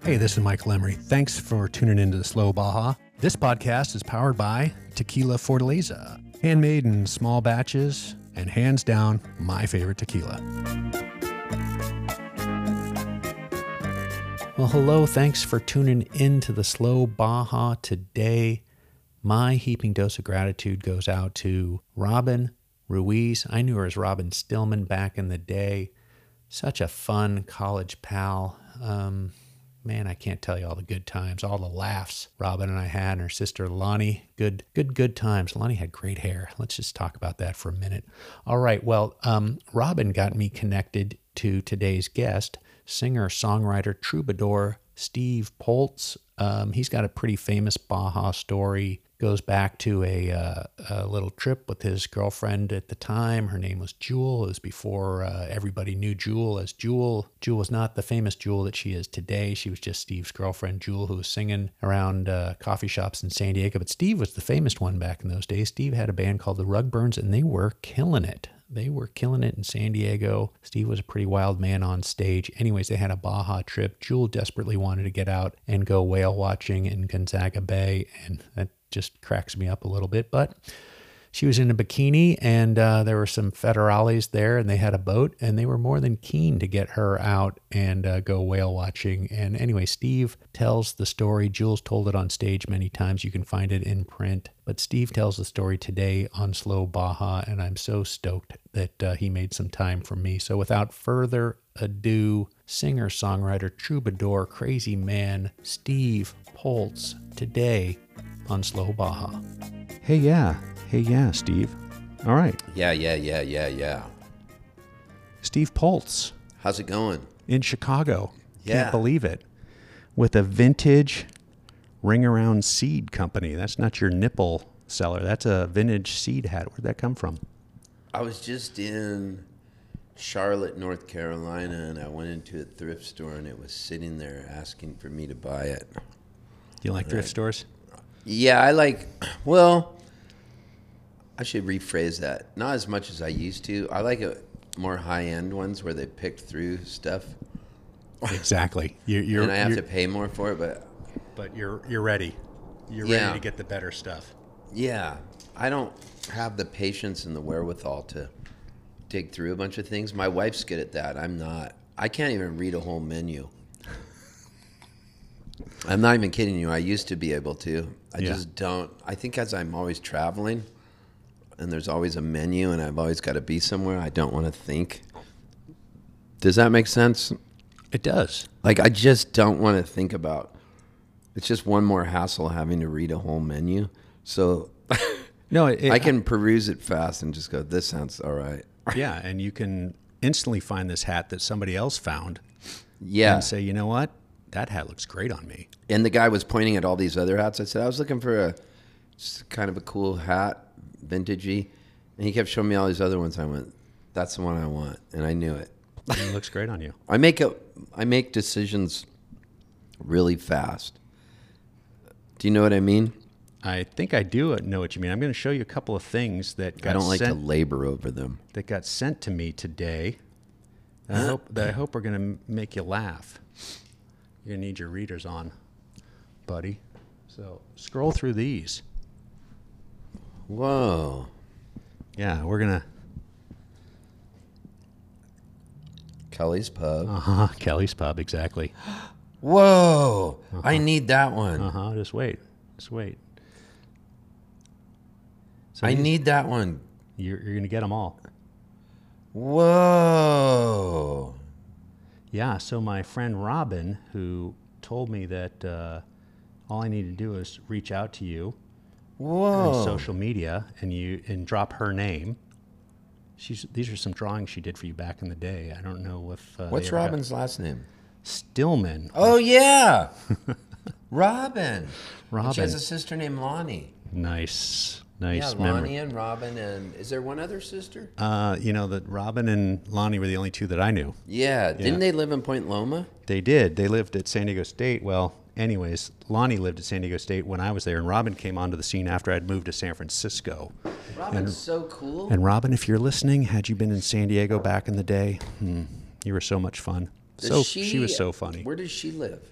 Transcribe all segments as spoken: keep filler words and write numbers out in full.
Hey, this is Michael Emery. Thanks for tuning into the Slow Baja. This podcast is powered by Tequila Fortaleza, handmade in small batches and hands down my favorite tequila. Well, hello. Thanks for tuning into the Slow Baja today. My heaping dose of gratitude goes out to Robin Ruiz. I knew her as Robin Stillman back in the day. Such a fun college pal. Um, man, I can't tell you all the good times, all the laughs Robin and I had, and her sister Lonnie. Good, good, good times. Lonnie had great hair. Let's just talk about that for a minute. All right. Well, um, Robin got me connected to today's guest, singer, songwriter, troubadour, Steve Poltz. Um, he's got a pretty famous Baja story. Goes back to a, uh, a little trip with his girlfriend at the time. Her name was Jewel. It was before uh, everybody knew Jewel as Jewel. Jewel was not the famous Jewel that she is today. She was just Steve's girlfriend, Jewel, who was singing around uh, coffee shops in San Diego. But Steve was the famous one back in those days. Steve had a band called the Rugburns, and they were killing it. They were killing it in San Diego. Steve was a pretty wild man on stage. Anyways, they had a Baja trip. Jewel desperately wanted to get out and go whale watching in Gonzaga Bay, and that just cracks me up a little bit. But she was in a bikini, and uh, there were some federales there, and they had a boat, and they were more than keen to get her out and uh, go whale watching. And anyway, Steve tells the story. Jules told it on stage many times. You can find it in print. But Steve tells the story today on Slow Baja, and I'm so stoked that uh, he made some time for me. So without further ado, singer, songwriter, troubadour, crazy man, Steve Poltz, today on Slow Baja. Hey, yeah. Hey, yeah, Steve. All right. Yeah, yeah, yeah, yeah, yeah. Steve Poltz. How's it going? In Chicago. Yeah. Can't believe it. With a vintage ring around seed company. That's not your nipple seller. That's a vintage seed hat. Where'd that come from? I was just in Charlotte, North Carolina, and I went into a thrift store, and it was sitting there asking for me to buy it. Do you like thrift stores? Yeah, I like, well, I should rephrase that. Not as much as I used to. I like a, more high-end ones where they picked through stuff. Exactly. You're, you're, and I have you're, to pay more for it, but... But you're you're ready. You're Yeah. ready to get the better stuff. Yeah. I don't have the patience and the wherewithal to dig through a bunch of things. My wife's good at that. I'm not. I can't even read a whole menu. I'm not even kidding you. I used to be able to. I Yeah. just don't. I think as I'm always traveling and there's always a menu and I've always got to be somewhere, I don't want to think. Does that make sense? It does. Like, I just don't want to think about. It's just one more hassle having to read a whole menu. So No, it, I can peruse it fast and just go, this sounds all right. Yeah, and you can instantly find this hat that somebody else found. Yeah. And say, you know what? That hat looks great on me. And the guy was pointing at all these other hats. I said, I was looking for a just kind of a cool hat, vintagey. And he kept showing me all these other ones. I went, that's the one I want. And I knew it. It looks great on you. I make a, I make decisions really fast. Do you know what I mean? I think I do know what you mean. I'm going to show you a couple of things that got I don't like sent, to labor over them. that got sent to me today. I hope that I hope are going to make you laugh. You're going to need your readers on, buddy. So scroll through these. Whoa. Yeah, we're going to... Kelly's Pub. Uh-huh, Kelly's Pub, exactly. Whoa. Uh-huh. I need that one. Uh-huh, just wait. Just wait. So I these- need that one. You're, you're going to get them all. Whoa. Yeah, so my friend Robin, who told me that uh, all I need to do is reach out to you Whoa. on social media and you and drop her name. She's these are some drawings she did for you back in the day. I don't know if uh, What's they ever got- Robin's last name? Stillman. Oh, yeah. Robin. Robin. She has a sister named Lonnie. Nice, nice yeah, memory. Lonnie and Robin, and is there one other sister? Uh, you know that Robin and Lonnie were the only two that I knew. Yeah. Didn't Yeah. they live in Point Loma? They did. They lived at San Diego State. Well, anyways, Lonnie lived at San Diego State when I was there, and Robin came onto the scene after I'd moved to San Francisco. Robin's And- so cool. And Robin, if you're listening, had you been in San Diego back in the day, hmm, you were so much fun. Does So she, was so funny. Where does she live?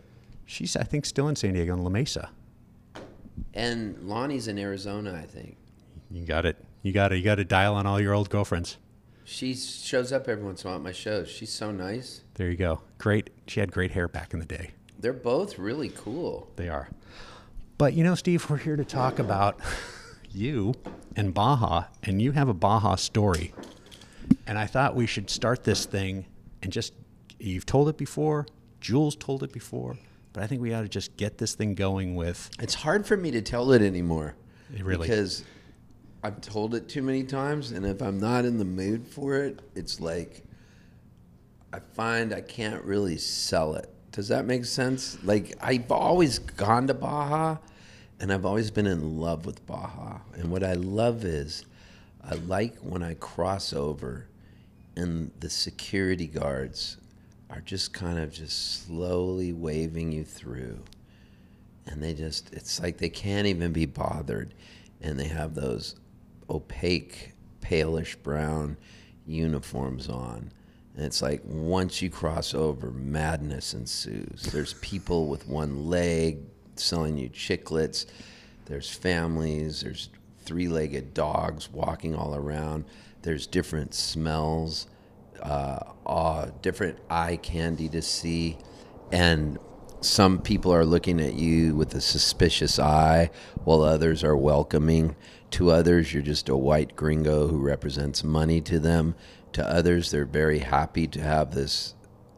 She's, I think, still in San Diego in La Mesa. And Lonnie's in Arizona, I think. You got it. You got it. You got to dial on all your old girlfriends. She shows up every once in a while at my shows. She's so nice. There you go. Great. She had great hair back in the day. They're both really cool. They are. But, you know, Steve, we're here to talk about you and Baja, and you have a Baja story. And I thought we should start this thing and just, you've told it before, Jules told it before, but I think we ought to just get this thing going with. It's hard for me to tell it anymore. It really. Because I've told it too many times, and if I'm not in the mood for it, it's like I find I can't really sell it. Does that make sense? Like, I've always gone to Baja, and I've always been in love with Baja. And what I love is I like when I cross over and the security guards are just kind of just slowly waving you through. And they just, it's like they can't even be bothered. And they have those opaque, palish brown uniforms on. And it's like once you cross over, madness ensues. There's people with one leg selling you chiclets. There's families. There's three-legged dogs walking all around. There's different smells, uh, uh, different eye candy to see. And some people are looking at you with a suspicious eye, while others are welcoming. To others, you're just a white gringo who represents money to them. To others, they're very happy to have this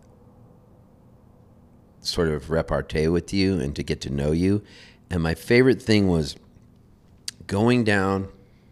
sort of repartee with you and to get to know you. And my favorite thing was going down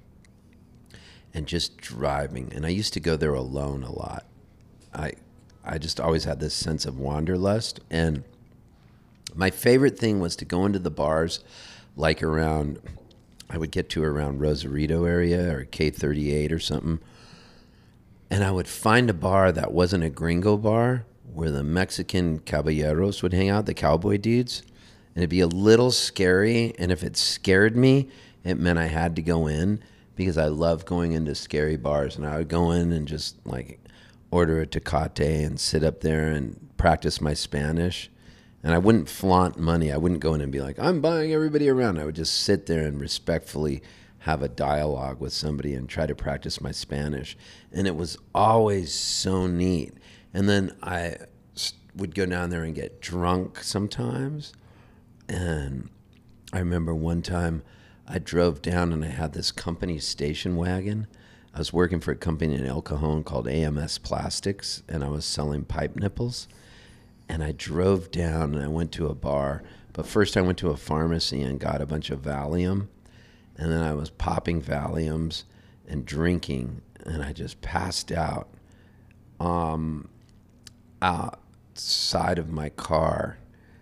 and just driving. And I used to go there alone a lot. I I just always had this sense of wanderlust. And my favorite thing was to go into the bars like around, I would get to around Rosarito area or K thirty-eight or something. And I would find a bar that wasn't a gringo bar where the Mexican caballeros would hang out, the cowboy dudes. And it'd be a little scary. And if it scared me, it meant I had to go in because I love going into scary bars. And I would go in and just like order a Tecate and sit up there and practice my Spanish. And I wouldn't flaunt money. I wouldn't go in and be like, I'm buying everybody around. I would just sit there and respectfully have a dialogue with somebody and try to practice my Spanish. And it was always so neat. And then I would go down there and get drunk sometimes. And I remember one time I drove down and I had this company station wagon. I was working for a company in El Cajon called A M S Plastics, and I was selling pipe nipples. And I drove down and I went to a bar. But first I went to a pharmacy and got a bunch of Valium. And then I was popping Valiums and drinking, and I just passed out um, outside of my car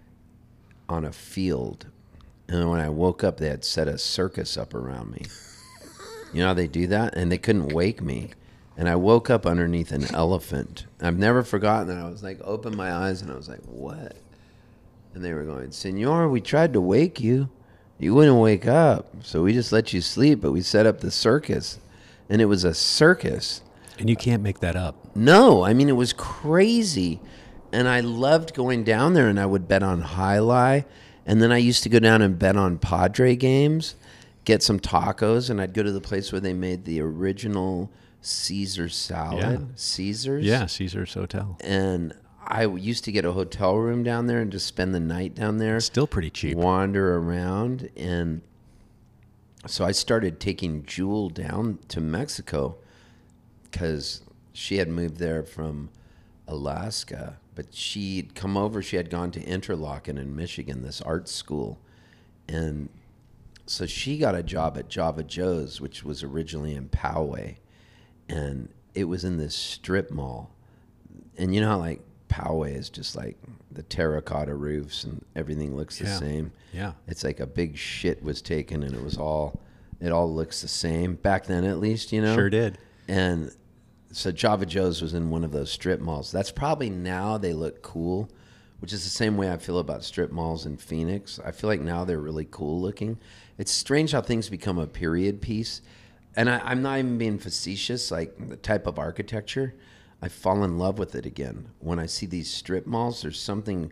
on a field. And when I woke up, they had set a circus up around me. You know how they do that? And they couldn't wake me. And I woke up underneath an elephant. I've never forgotten that. I was like, opened my eyes, and I was like, what? And they were going, Senor, we tried to wake you. You wouldn't wake up, so we just let you sleep, but we set up the circus. And it was a circus. And you can't make that up. No, I mean, it was crazy. And I loved going down there, and I would bet on Jai Alai. And then I used to go down and bet on Padre games, get some tacos, and I'd go to the place where they made the original Caesar salad. Yeah. Caesar's? Yeah, Caesar's Hotel. And I used to get a hotel room down there and just spend the night down there. Still pretty cheap. Wander around. And so I started taking Jewel down to Mexico because she had moved there from Alaska. But she'd come over. She had gone to Interlochen in Michigan, this art school. And so she got a job at Java Joe's, which was originally in Poway. And it was in this strip mall. And you know how, like, Poway is just like the terracotta roofs and everything looks the Yeah. same. Yeah. It's like a big shit was taken and it was all, it all looks the same back then, at least, you know? Sure did. And so Java Joe's was in one of those strip malls. That's probably now they look cool, which is the same way I feel about strip malls in Phoenix. I feel like now they're really cool looking. It's strange how things become a period piece. And I, I'm not even being facetious, like the type of architecture. I fall in love with it again. When I see these strip malls, there's something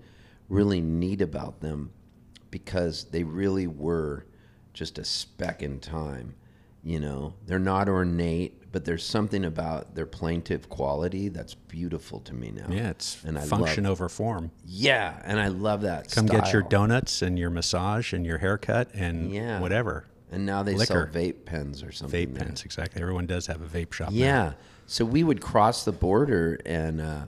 really neat about them because they really were just a speck in time. You know, they're not ornate, but there's something about their plaintive quality that's beautiful to me now. Yeah, it's and I function love, over form. Yeah, and I love that Come style. get your donuts and your massage and your haircut and Yeah. whatever. And now they Liquor. sell vape pens or something. Vape there. pens, exactly. Everyone does have a vape shop now. Yeah. So we would cross the border and uh,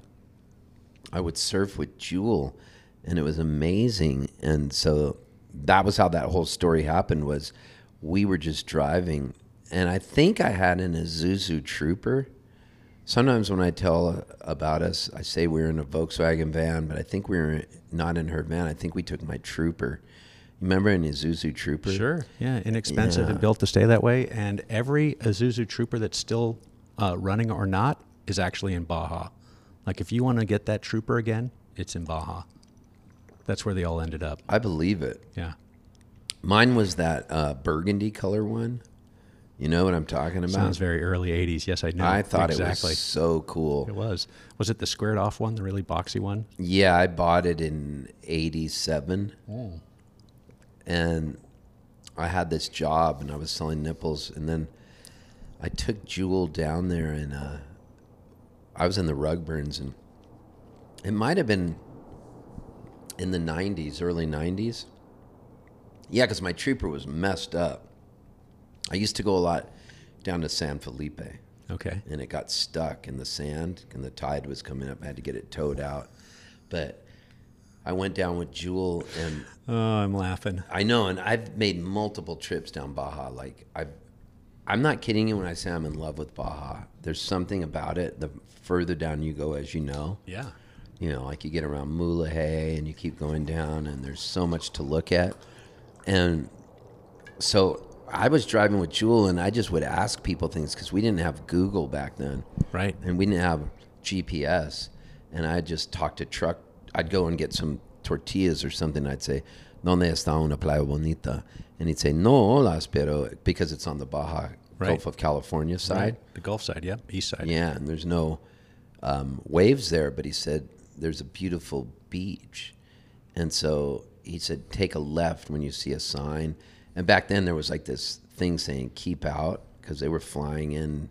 I would surf with Jewel, and it was amazing. And so that was how that whole story happened. Was we were just driving, and I think I had an Isuzu Trooper. Sometimes when I tell about us, I say we were in a Volkswagen van, but I think we were not in her van. I think we took my Trooper. You remember an Isuzu Trooper? Sure. Yeah, inexpensive Yeah. and built to stay that way. And every Isuzu Trooper that's still uh, running or not is actually in Baja. Like if you want to get that Trooper again, it's in Baja. That's where they all ended up. I believe it. Yeah. Mine was that uh, burgundy color one. You know what I'm talking about? Sounds very early eighties. Yes, I know. I thought exactly. it was so cool. It was. Was it the squared off one, the really boxy one? Yeah, I bought it in eighty-seven. Oh. And I had this job and I was selling nipples, and then I took Jewel down there, and uh, I was in the Rugburns, and it might have been in the nineties, early nineties. Yeah, because my Trooper was messed up. I used to go a lot down to San Felipe, Okay. and it got stuck in the sand, and the tide was coming up. I had to get it towed out. But I went down with Jewel, and Oh, I'm laughing. I know, and I've made multiple trips down Baja. Like I've, I'm not kidding you when I say I'm in love with Baja. There's something about it. The further down you go, as you know, Yeah. you know, like you get around Mulegé and you keep going down, and there's so much to look at. And so I was driving with Jewel, and I just would ask people things because we didn't have Google back then, Right. and we didn't have G P S. And I just talk to truck. I'd go and get some tortillas or something. I'd say, "Donde está una playa bonita?" And he'd say, "No, las, pero," because it's on the Baja Right. Gulf of California side. Right. The Gulf side, yep. East side. Yeah, and there's no um, waves there, but he said there's a beautiful beach. And so he said, take a left when you see a sign. And back then there was like this thing saying, keep out, because they were flying in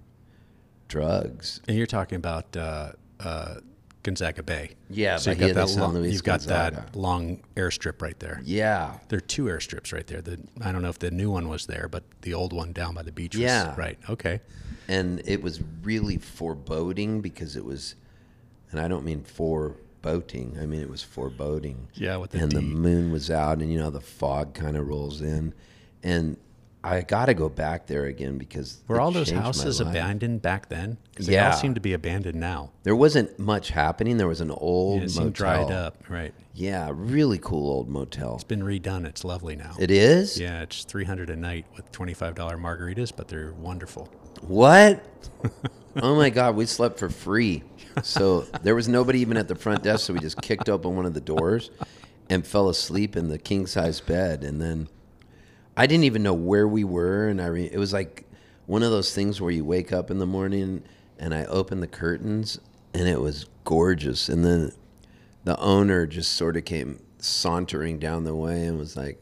drugs. And you're talking about uh, uh, Gonzaga Bay. Yeah, so you've Bahia got, de that San long, Luis you've got Gonzaga. that long airstrip right there. Yeah. There are two airstrips right there. The, I don't know if the new one was there, but the old one down by the beach was Yeah. right. Okay. And it was really foreboding because it was, and I don't mean foreboding, I mean it was foreboding. Yeah, with the And D. the moon was out, and you know the fog kind of rolls in, and I got to go back there again because Were it all those changed my houses life. abandoned back then? 'Cause they Yeah. all seem to be abandoned now. There wasn't much happening. There was an old Yeah, it motel. seemed dried up. Right. Yeah, really cool old motel. It's been redone. It's lovely now. It is? Yeah, it's three hundred a night with twenty-five dollar margaritas, but they're wonderful. What? Oh my God, we slept for free. So there was nobody even at the front desk, so we just kicked open one of the doors and fell asleep in the king size bed. And then I didn't even know where we were, and I re- it was like one of those things where you wake up in the morning and I opened the curtains and it was gorgeous. And then the owner just sort of came sauntering down the way and was like,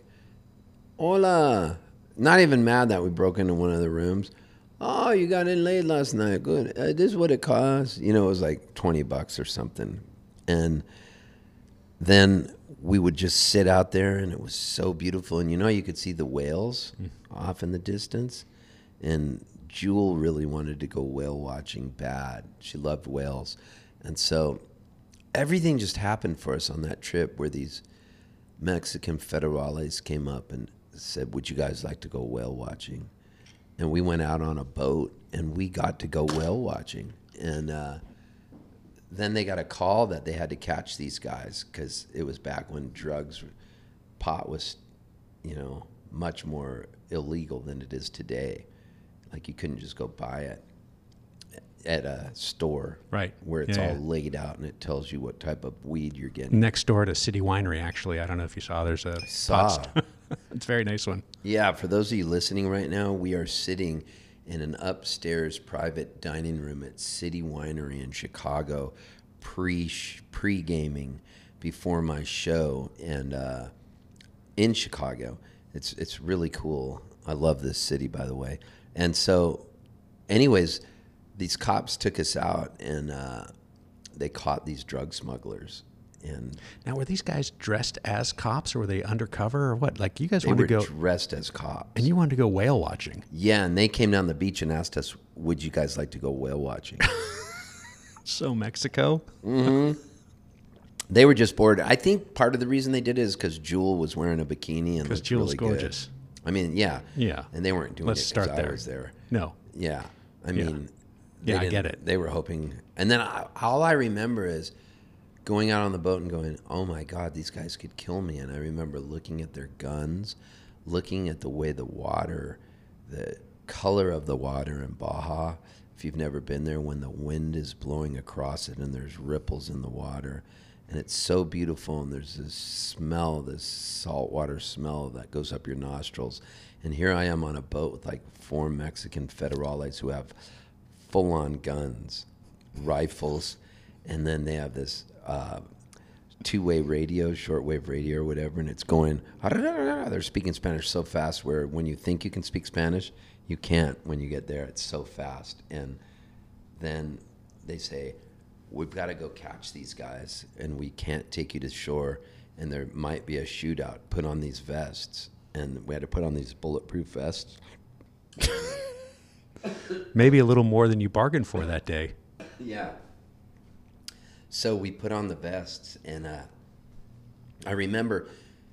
"Hola." Not even mad that we broke into one of the rooms. "Oh, you got in late last night. Good. Uh, this is what it costs." You know, it was like twenty bucks or something. And then we would just sit out there, and it was so beautiful. And you know, you could see the whales mm. off in the distance. And Jewel really wanted to go whale watching bad. She loved whales. And so everything just happened for us on that trip, where these Mexican federales came up and said, "Would you guys like to go whale watching?" And we went out on a boat, and we got to go whale watching. And uh, then they got a call that they had to catch these guys, because it was back when drugs, pot was, you know, much more illegal than it is today. Like, you couldn't just go buy it at a store, Right, where it's yeah, all yeah. laid out and it tells you what type of weed you're getting. Next door to City Winery, actually. I don't know if you saw. There's a saw. pot st- It's a very nice one. Yeah, for those of you listening right now, we are sitting in an upstairs private dining room at City Winery in Chicago, pre pre gaming, before my show, and uh, in Chicago. It's it's really cool. I love this city, by the way. And so, anyways, these cops took us out, and uh, they caught these drug smugglers. And now, were these guys dressed as cops, or were they undercover, or what? Like, you guys they wanted were to go dressed as cops. and you wanted to go whale watching. Yeah, and they came down the beach and asked us, "Would you guys like to go whale watching?" So Mexico. Mm-hmm. They were just bored. I think part of the reason they did it is because Jewel was wearing a bikini and Because looked Jewel's really gorgeous. Good. I mean, yeah, Yeah. and they weren't doing Let's it start because I there. was there. No. Yeah, I Yeah. mean, Yeah, I didn't- get it. They were hoping, and then I, all I remember is going out on the boat and going, "Oh my God, these guys could kill me." And I remember looking at their guns, looking at the way the water, the color of the water in Baja. If you've never been there, when the wind is blowing across it and there's ripples in the water, and it's so beautiful, and there's this smell, this saltwater smell that goes up your nostrils. And here I am on a boat with like four Mexican federales who have full-on guns, rifles, and then they have this uh, two-way radio, shortwave radio or whatever, and it's going, they're speaking Spanish so fast where when you think you can speak Spanish, you can't when you get there. It's so fast. And then they say, "We've got to go catch these guys, and we can't take you to shore, and there might be a shootout. Put on these vests." And we had to put on these bulletproof vests. Maybe a little more than you bargained for that day. Yeah. So we put on the vests, and uh, I remember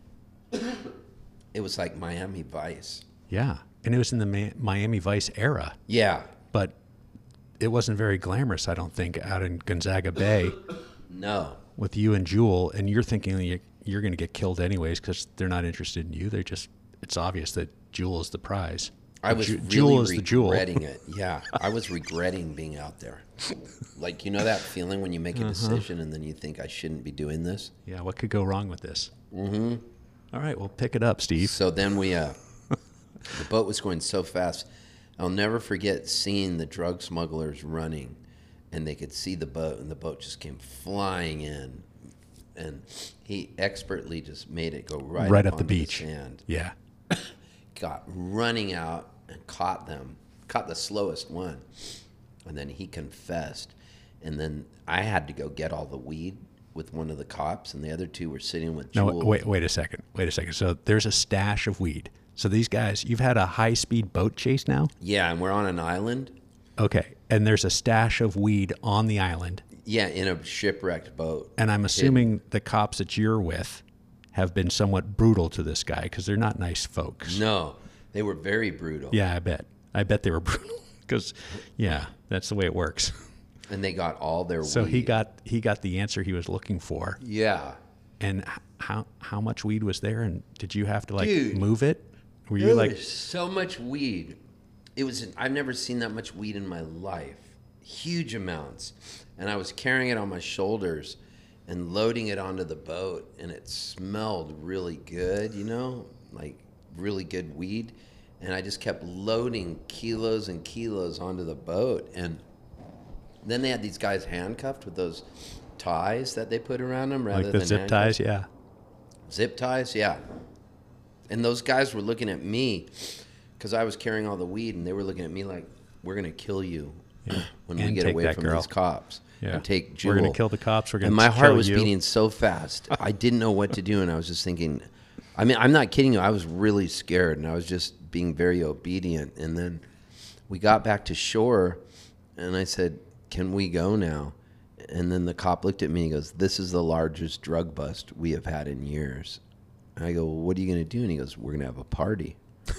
it was like Miami Vice. Yeah. And it was in the Ma- Miami Vice era. Yeah. But it wasn't very glamorous, I don't think, out in Gonzaga Bay No. with you and Jewel. And you're thinking you- you're going to get killed anyways because they're not interested in you. They're just, it's obvious that Jewel is the prize. I was Ju- really Jewel is the Jewel. regretting it. Yeah, I was regretting being out there. Like, you know that feeling when you make a decision and then you think, I shouldn't be doing this? Yeah, what could go wrong with this? Mm-hmm. All right, well, pick it up, Steve. So then we, uh, the boat was going so fast. I'll never forget seeing the drug smugglers running, and they could see the boat, and the boat just came flying in. And he expertly just made it go right, Right up, up the onto beach. sand. Yeah. Got running out and caught them, caught the slowest one. And then he confessed. And then I had to go get all the weed with one of the cops, and the other two were sitting with No, Jewel. wait, wait a second. Wait a second. So there's a stash of weed. So these guys, you've had a high-speed boat chase now? Yeah, and we're on an island. Okay. And there's a stash of weed on the island. Yeah, in a shipwrecked boat. And I'm assuming the cops that you're with have been somewhat brutal to this guy because they're not nice folks. No, they were very brutal. Yeah, I bet. I bet they were brutal because, yeah, that's the way it works. And they got all their So weed. he got he got the answer he was looking for. Yeah. And h- how how much weed was there? And did you have to like Dude, move it? Were you There like was so much weed. It was, I've never seen that much weed in my life. Huge amounts. And I was carrying it on my shoulders and loading it onto the boat, and it smelled really good, you know, like really good weed. And I just kept loading kilos and kilos onto the boat. And then they had these guys handcuffed with those ties that they put around them rather like the than zip handcuffs. ties? Yeah. Zip ties, yeah. And those guys were looking at me because I was carrying all the weed, and they were looking at me like, "We're gonna kill you Yeah. when we And get take away that from girl. these cops Yeah. and take Jewel." We're gonna kill the cops. We're gonna and my heart kill was you. beating so fast, I didn't know what to do, and I was just thinking. I mean, I'm not kidding you. I was really scared, and I was just being very obedient. And then we got back to shore, and I said, "Can we go now?" And then the cop looked at me and goes, "This is the largest drug bust we have had in years." And I go, "Well, what are you going to do?" And he goes, "We're going to have a party."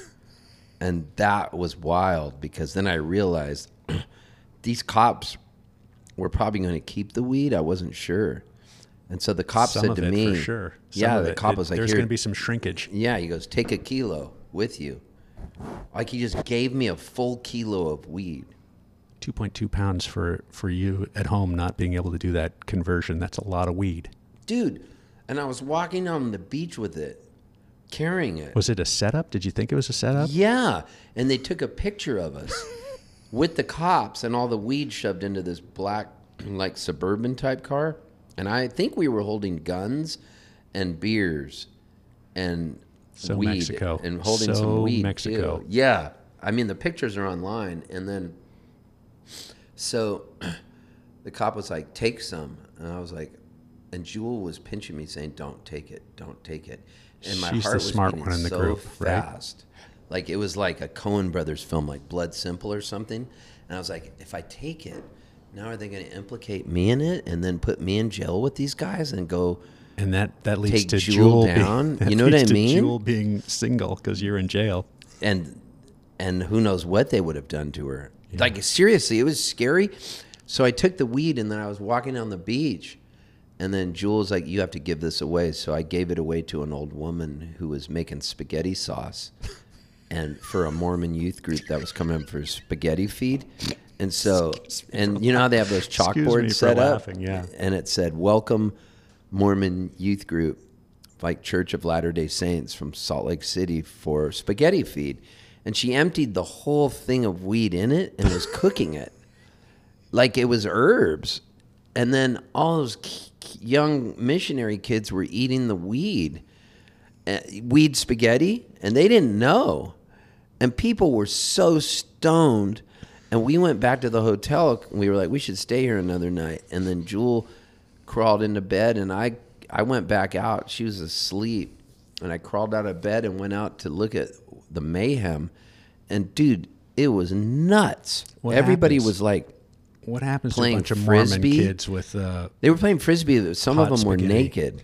And that was wild because then I realized these cops were probably going to keep the weed. I wasn't sure. And so the cop Some said of to it, me, for sure. Some yeah, of the it, cop it- was like, there's "Here." going to be some shrinkage. Yeah, he goes, "Take a kilo with you." Like he just gave me a full kilo of weed. two point two pounds for, for you at home not being able to do that conversion. That's a lot of weed. Dude, and I was walking on the beach with it, carrying it. Was it a setup? Did you think it was a setup? Yeah, and they took a picture of us with the cops and all the weed shoved into this black, like, Suburban type car. And I think we were holding guns and beers and So weed Mexico. and holding So some weed Mexico. too. Yeah. I mean, the pictures are online. And then, so the cop was like, take some. And I was like, and Jewel was pinching me saying, don't take it, don't take it. And my She's heart the was smart beating one in the so group, right? fast. Like it was like a Coen Brothers film, like Blood Simple or something. And I was like, if I take it, now are they going to implicate me in it and then put me in jail with these guys and go And that, that leads take to Jewel Jewel down? Being, that You know what leads I to mean? Jewel being single because you're in jail. and and who knows what they would have done to her. Yeah. Like seriously, it was scary. So I took the weed and then I was walking down the beach. And then Jewel's like, you have to give this away. So I gave it away to an old woman who was making spaghetti sauce and for a Mormon youth group that was coming up for spaghetti feed. And so, and you know how they have those chalkboards set up? Laughing, yeah. And it said, welcome Mormon youth group, like Church of Latter-day Saints from Salt Lake City for spaghetti feed. And she emptied the whole thing of weed in it and was cooking it like it was herbs. And then all those young missionary kids were eating the weed, uh, weed spaghetti, and they didn't know. And people were so stoned. And we went back to the hotel. And we were like, we should stay here another night. And then Jewel crawled into bed, and I, I went back out. She was asleep. And I crawled out of bed and went out to look at the mayhem. And, dude, it was nuts. What Everybody happens? was like, What happens playing to a bunch of Frisbee? Mormon kids with... Uh, They were playing Frisbee. Some of Hot them were spaghetti. naked.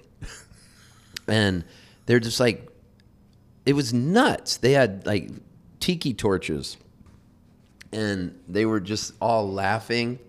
And they're just like, it was nuts. They had like tiki torches. And they were just all laughing.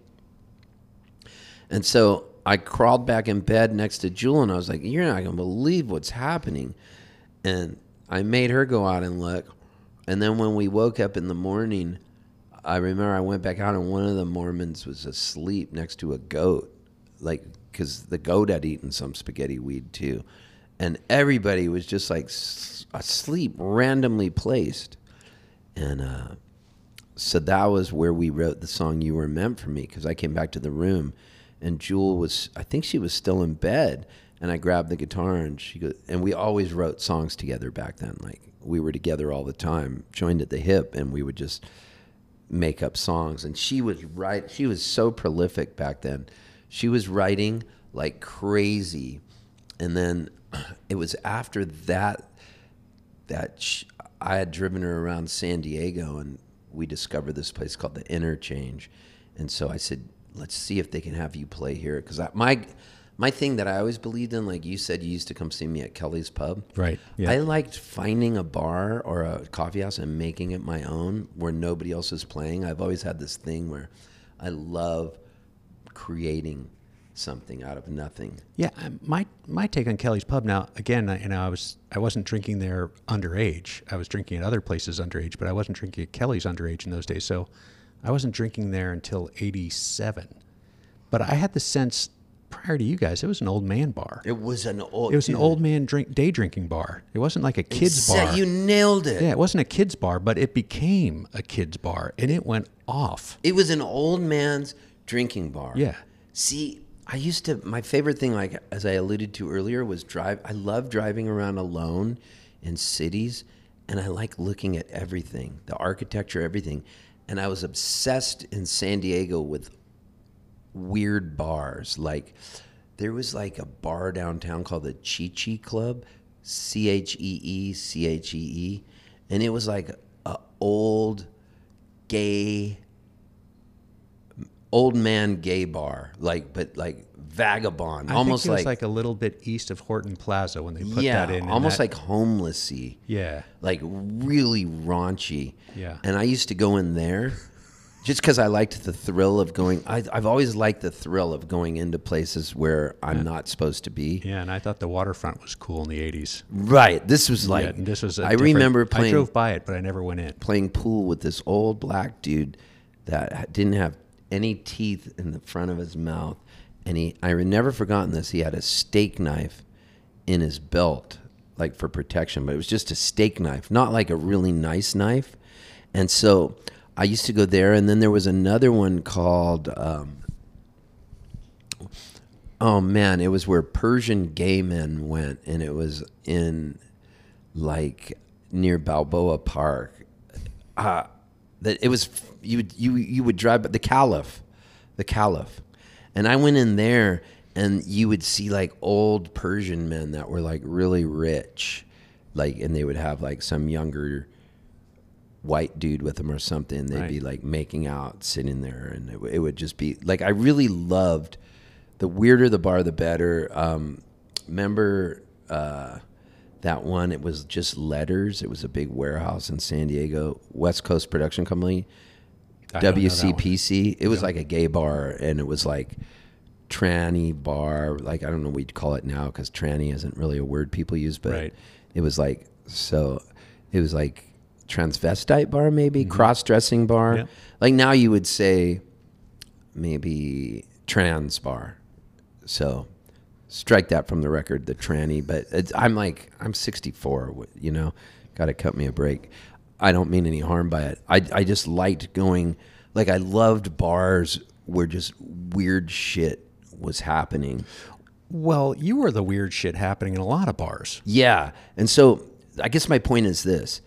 And so I crawled back in bed next to Jewel and I was like, you're not going to believe what's happening. And I made her go out and look. And then when we woke up in the morning, I remember I went back out and one of the Mormons was asleep next to a goat, like, because the goat had eaten some spaghetti weed too. And everybody was just like s- asleep, randomly placed. And uh, so that was where we wrote the song You Were Meant For Me, because I came back to the room and Jewel was, I think she was still in bed. And I grabbed the guitar and she goes, and we always wrote songs together back then. Like we were together all the time, joined at the hip, and we would just make up songs. And she was right. She was so prolific back then. She was writing like crazy. And then it was after that, that sh- I had driven her around San Diego and we discovered this place called the Interchange. And so I said, let's see if they can have you play here. Cause I, my, my thing that I always believed in, like you said, you used to come see me at Kelly's Pub. right. Yeah. I liked finding a bar or a coffee house and making it my own where nobody else is playing. I've always had this thing where I love creating something out of nothing. Yeah, I- my my take on Kelly's Pub now. Again, I, you know, I was I wasn't drinking there underage. I was drinking at other places underage, but I wasn't drinking at Kelly's underage in those days. So I wasn't drinking there until eighty-seven. But I had the sense prior to you guys, it was an old man bar. It was an old. It was an dude, old man drink day drinking bar. It wasn't like a kids exa- bar. You nailed it. Yeah, it wasn't a kids bar, but it became a kids bar, and it went off. It was an old man's drinking bar. Yeah. See, I used to, my favorite thing, like as I alluded to earlier, was drive. I love driving around alone in cities, and I like looking at everything, the architecture, everything. And I was obsessed in San Diego with weird bars. Like there was like a bar downtown called the Chi Chi Club, C H E E C H E E. And it was like a old gay, old man gay bar, like, but like vagabond, I almost think it was like, like a little bit east of Horton Plaza when they put yeah, that in. and almost that- like homelessy. yeah, Like really raunchy. Yeah. And I used to go in there just because I liked the thrill of going. I, I've always liked the thrill of going into places where I'm Yeah. not supposed to be. yeah. And I thought the waterfront was cool in the eighties. Right. This was like, yeah, and this was. A I different- remember I playing, drove by it, but I never went in. playing pool with this old black dude that didn't have any teeth in the front of his mouth. And he, I never forgotten this. He had a steak knife in his belt, like for protection, but it was just a steak knife, not like a really nice knife. And so I used to go there. And then there was another one called, um, Oh man, it was where Persian gay men went, and it was in like near Balboa Park. Uh, that it was you would you you would drive, but the Caliph, the Caliph, and I went in there, and you would see like old Persian men that were like really rich, like, and they would have like some younger white dude with them or something. They'd Right. be like making out, sitting there, and it, it would just be like I really loved. The weirder the bar, the better. Um, remember uh, that one? It was just letters. It was a big warehouse in San Diego, West Coast Production Company, I don't know that W C P one. C. It was like a gay bar, and it was like tranny bar. Like, I don't know what we'd call it now, because tranny isn't really a word people use, but Right. it was like, so it was like transvestite bar, maybe, cross-dressing bar. Yeah. Like now you would say maybe trans bar. So strike that from the record, the tranny. But it's, I'm like, I'm sixty-four, you know, got to cut me a break. I don't mean any harm by it. I, I just liked going, like I loved bars where just weird shit was happening. Well, you were the weird shit happening in a lot of bars. Yeah. And so I guess my point is this.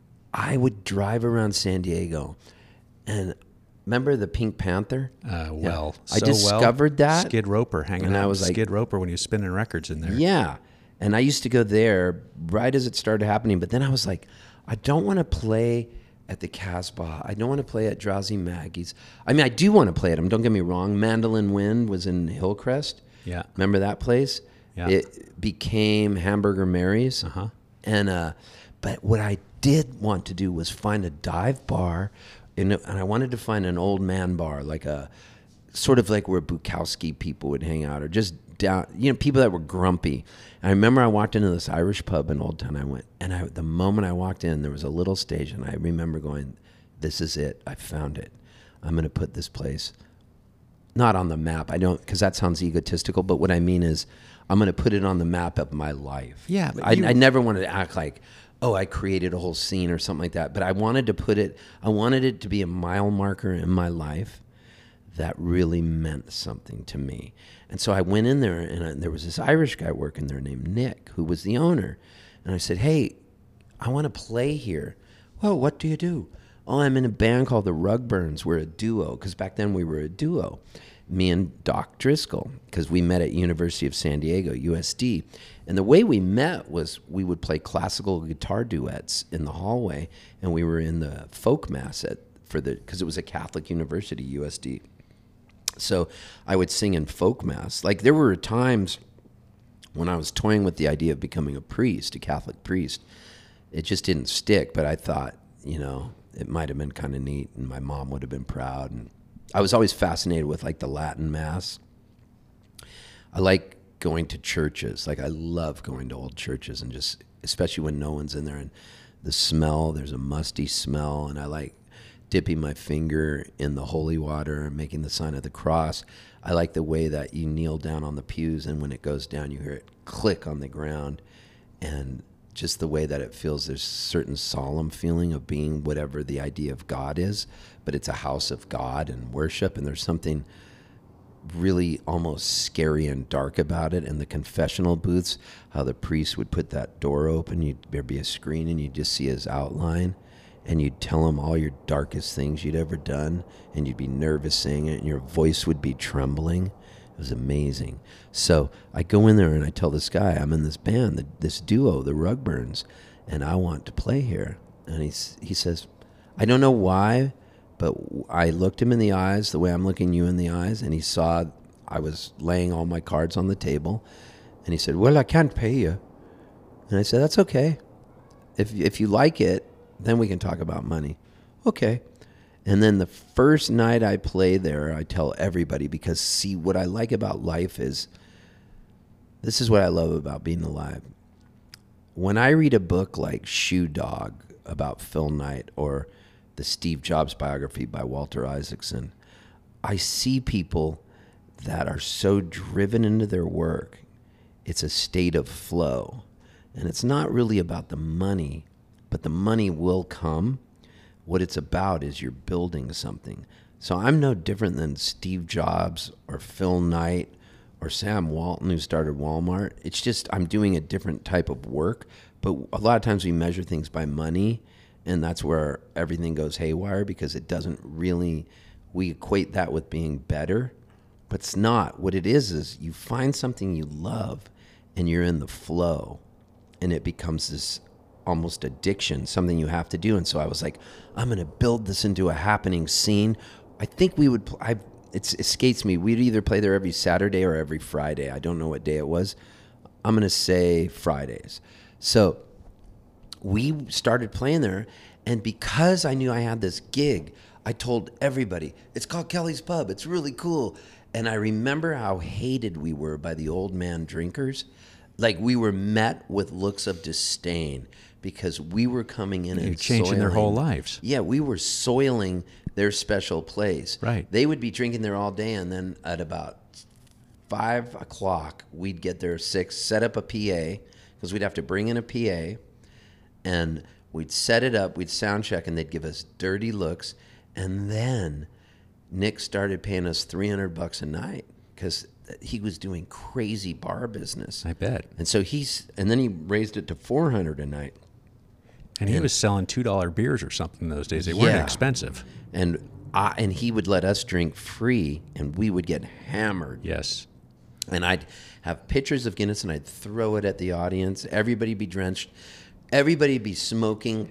I would drive around San Diego, and remember the Pink Panther? Uh, well, I so discovered well, that. Skid Roper hanging And out I with was like- Skid Roper when he was spinning records in there. Yeah. And I used to go there right as it started happening. But then I was like, I don't want to play at the Casbah. I don't want to play at Drowsy Maggie's. I mean, I do want to play at them. Don't get me wrong. Mandolin Wind was in Hillcrest. Yeah. Remember that place? Yeah. It became Hamburger Mary's. Uh-huh. And, uh, but what I did want to do was find a dive bar. And, and I wanted to find an old man bar, like a, sort of like where Bukowski people would hang out, or just down, you know, people that were grumpy. And I remember I walked into this Irish pub in Old Town. I went, and I, the moment I walked in, there was a little stage, and I remember going, this is it. I found it. I'm going to put this place, not on the map. I don't, because that sounds egotistical, but what I mean is I'm going to put it on the map of my life. Yeah, but I, you- I never wanted to act like, oh, I created a whole scene or something like that. But I wanted to put it, I wanted it to be a mile marker in my life that really meant something to me. And so I went in there, and I, there was this Irish guy working there named Nick, who was the owner. And I said, hey, I want to play here. Well, what do you do? Oh, I'm in a band called the Rugburns. We're a duo, because back then we were a duo. Me and Doc Driscoll, because we met at University of San Diego, U S D. And the way we met was we would play classical guitar duets in the hallway, and we were in the folk mass at, for the, because it was a Catholic university, U S D. So I would sing in folk mass. Like there were times when I was toying with the idea of becoming a priest, a Catholic priest. It just didn't stick, but I thought, you know, it might have been kind of neat, and my mom would have been proud. And I was always fascinated with like the Latin mass. I like going to churches. Like I love going to old churches, and just, especially when no one's in there, and the smell, there's a musty smell, and I like dipping my finger in the holy water and making the sign of the cross. I like the way that you kneel down on the pews, and when it goes down, you hear it click on the ground, and just the way that it feels. There's a certain solemn feeling of being whatever the idea of God is, but it's a house of God and worship, and there's something really almost scary and dark about it. And the confessional booths, how the priest would put that door open, you'd, there'd be a screen, and you'd just see his outline, and you'd tell him all your darkest things you'd ever done, and you'd be nervous saying it, and your voice would be trembling. It was amazing. So I go in there, and I tell this guy, I'm in this band, the, this duo, the Rugburns, and I want to play here. And he's, he says, I don't know why, but I looked him in the eyes the way I'm looking you in the eyes, and he saw I was laying all my cards on the table, and he said, well, I can't pay you. And I said, that's okay. If if you like it, then we can talk about money. Okay. And then the first night I play there, I tell everybody, because see, what I like about life is, this is what I love about being alive. When I read a book like Shoe Dog about Phil Knight, or the Steve Jobs biography by Walter Isaacson, I see people that are so driven into their work. It's a state of flow. And it's not really about the money, but the money will come. What it's about is you're building something. So I'm no different than Steve Jobs or Phil Knight or Sam Walton, who started Walmart. It's just I'm doing a different type of work. But a lot of times we measure things by money, and that's where everything goes haywire because it doesn't really, we equate that with being better, but it's not. What it is is you find something you love and you're in the flow, and it becomes this almost addiction, something you have to do. And so I was like, I'm going to build this into a happening scene. I think we would, pl- I, it's, it escapes me. We'd either play there every Saturday or every Friday. I don't know what day it was. I'm going to say Fridays. So we started playing there, and because I knew I had this gig, I told everybody, it's called Kelly's Pub. It's really cool. And I remember how hated we were by the old man drinkers. Like, we were met with looks of disdain because we were coming in You're and changing soiling their whole lives. Yeah, we were soiling their special place. Right. They would be drinking there all day, and then at about five o'clock, we'd get there at six, set up a P A, because we'd have to bring in a P A, and we'd set it up, we'd sound check, and they'd give us dirty looks. And then Nick started paying us three hundred bucks a night because he was doing crazy bar business. I bet. And so he's, and then he raised it to four hundred a night. And he And- was selling two dollar beers or something those days. They weren't Yeah. expensive. And I, and he would let us drink free, and we would get hammered. Yes. And I'd have pitchers of Guinness, and I'd throw it at the audience. Everybody be drenched. Everybody be smoking.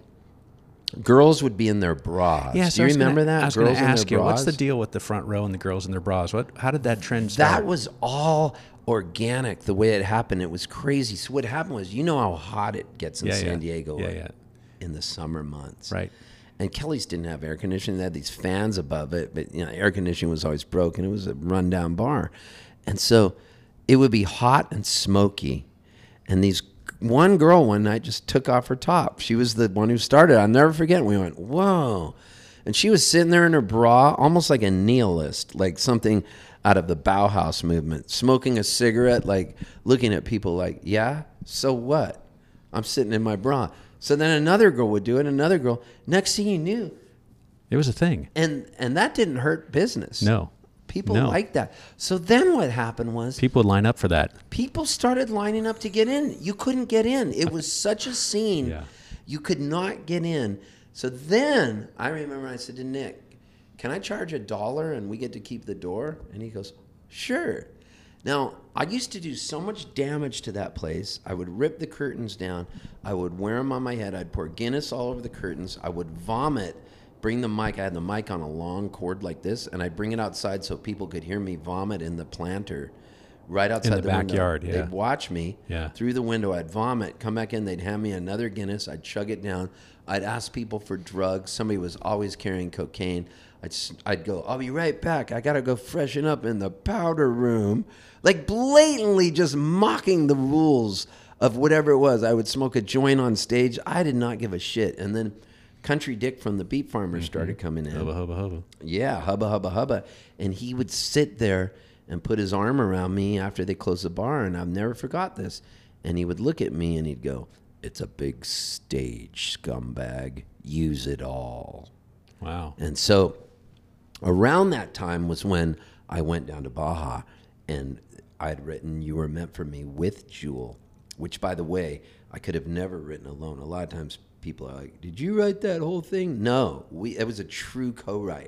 Girls would be in their bras. Yeah, Do so you I was remember gonna, that? I was Girls going to in ask their you, what's the bras? deal with the front row and the girls in their bras? What? How did that trend start? That was all organic, the way it happened. It was crazy. So what happened was, you know how hot it gets in Yeah, San yeah. Diego Yeah, like, yeah. in the summer months. Right. And Kelly's didn't have air conditioning. They had these fans above it, but you know, air conditioning was always broken. It was a rundown bar. And so it would be hot and smoky. And these one girl one night just took off her top. She was the one who started. I'll never forget. We went, whoa. And she was sitting there in her bra, almost like a nihilist, like something out of the Bauhaus movement, smoking a cigarette, like looking at people like, yeah, so what? I'm sitting in my bra. So then another girl would do it, another girl. Next thing you knew, It was a thing. and and that didn't hurt business. No. People No. liked that. So then what happened was People would line up for that. people started lining up to get in. You couldn't get in. It was such a scene. Yeah. You could not get in. So then I remember I said to Nick, can I charge a dollar and we get to keep the door? And he goes, sure. Now, I used to do so much damage to that place. I would rip the curtains down. I would wear them on my head. I'd pour Guinness all over the curtains. I would vomit, bring the mic. I had the mic on a long cord like this, and I'd bring it outside so people could hear me vomit in the planter right outside the the, window. backyard, yeah. They'd watch me Yeah. through the window. I'd vomit, come back in. They'd hand me another Guinness. I'd chug it down. I'd ask people for drugs. Somebody was always carrying cocaine. I'd, s- I'd go, I'll be right back. I got to go freshen up in the powder room. Like blatantly just mocking the rules of whatever it was. I would smoke a joint on stage. I did not give a shit. And then Country Dick from the Beat Farmers started coming in. Hubba, hubba, hubba. Yeah, hubba, hubba, hubba. And he would sit there and put his arm around me after they closed the bar, and I've never forgot this. And he would look at me and he'd go, it's a big stage, scumbag. Use it all. Wow. And so around that time was when I went down to Baja, and I had written You Were Meant for Me with Jewel, which, by the way, I could have never written alone. A lot of times people are like, did you write that whole thing? No, we, it was a true co-write.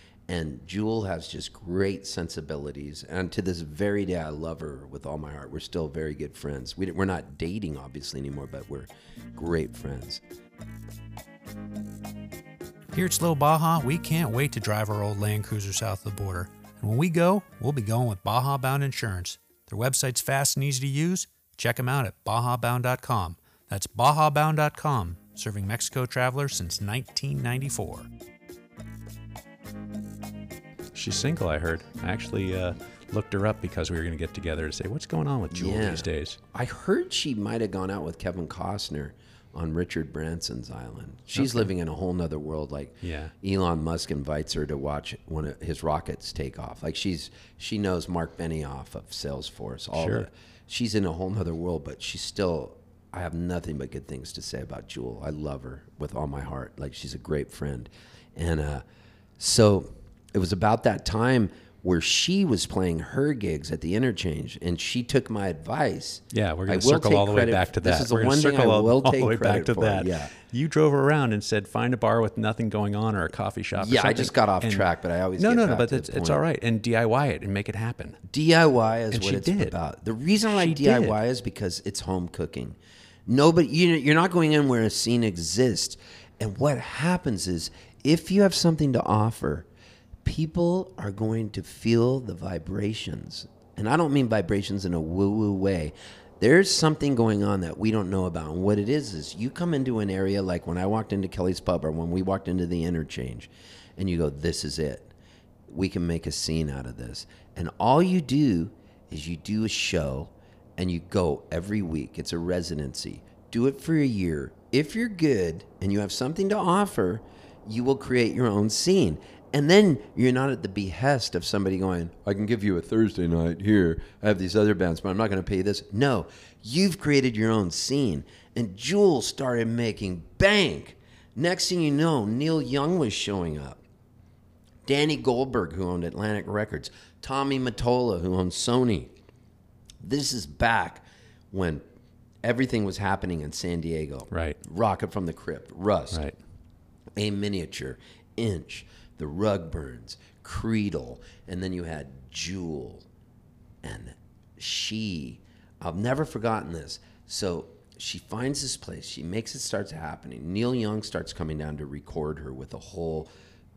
And Jewel has just great sensibilities. And to this very day, I love her with all my heart. We're still very good friends. We, we're not dating, obviously, anymore, but we're great friends. Here at Slow Baja, we can't wait to drive our old Land Cruiser south of the border. And when we go, we'll be going with Baja Bound Insurance. Their website's fast and easy to use. Check them out at baja bound dot com. That's baja bound dot com, serving Mexico travelers since nineteen ninety-four. She's single, I heard. I actually uh, looked her up because we were going to get together to say, what's going on with Jewel Yeah. these days? I heard she might have gone out with Kevin Costner on Richard Branson's island. She's Okay. living in a whole nother world. Like Yeah. Elon Musk invites her to watch one of his rockets take off. Like she's she knows Mark Benioff of Salesforce. All Sure. the, she's in a whole nother world, but she's still. I have nothing but good things to say about Jewel. I love her with all my heart. Like she's a great friend, and uh, so it was about that time where she was playing her gigs at the Interchange, and she took my advice. Yeah, we're going I to will circle take all the way credit- back to this that. is the We're gonna one thing I circle all, will all take the way back credit to for, that. yeah. You drove around and said, find a bar with nothing going on or a coffee shop or Yeah, I something. just got off And- track, but I always No, get no, back no, but to it's, the it's point. all right. And D I Y it and make it happen. D I Y is And what she it's did. about. The reason I like She D I Y is because it's home cooking. Nobody, you, you're not going in where a scene exists. And what happens is, if you have something to offer, people are going to feel the vibrations. And I don't mean vibrations in a woo-woo way. There's something going on that we don't know about. And what it is, is you come into an area like when I walked into Kelly's Pub or when we walked into the Interchange, and you go, this is it. We can make a scene out of this. And all you do is you do a show and you go every week. It's a residency. Do it for a year. If you're good and you have something to offer, you will create your own scene. And then you're not at the behest of somebody going, I can give you a Thursday night here. I have these other bands, but I'm not going to pay you this. No, you've created your own scene. And Jewel started making bank. Next thing you know, Neil Young was showing up. Danny Goldberg, who owned Atlantic Records. Tommy Mottola, who owned Sony. This is back when everything was happening in San Diego. Right. Rocket from the Crypt, Rust, Right. A Miniature, Inch, the Rugburns, Creedle, and then you had Jewel and she. I've never forgotten this. So she finds this place. She makes it starts happening. Neil Young starts coming down to record her with a whole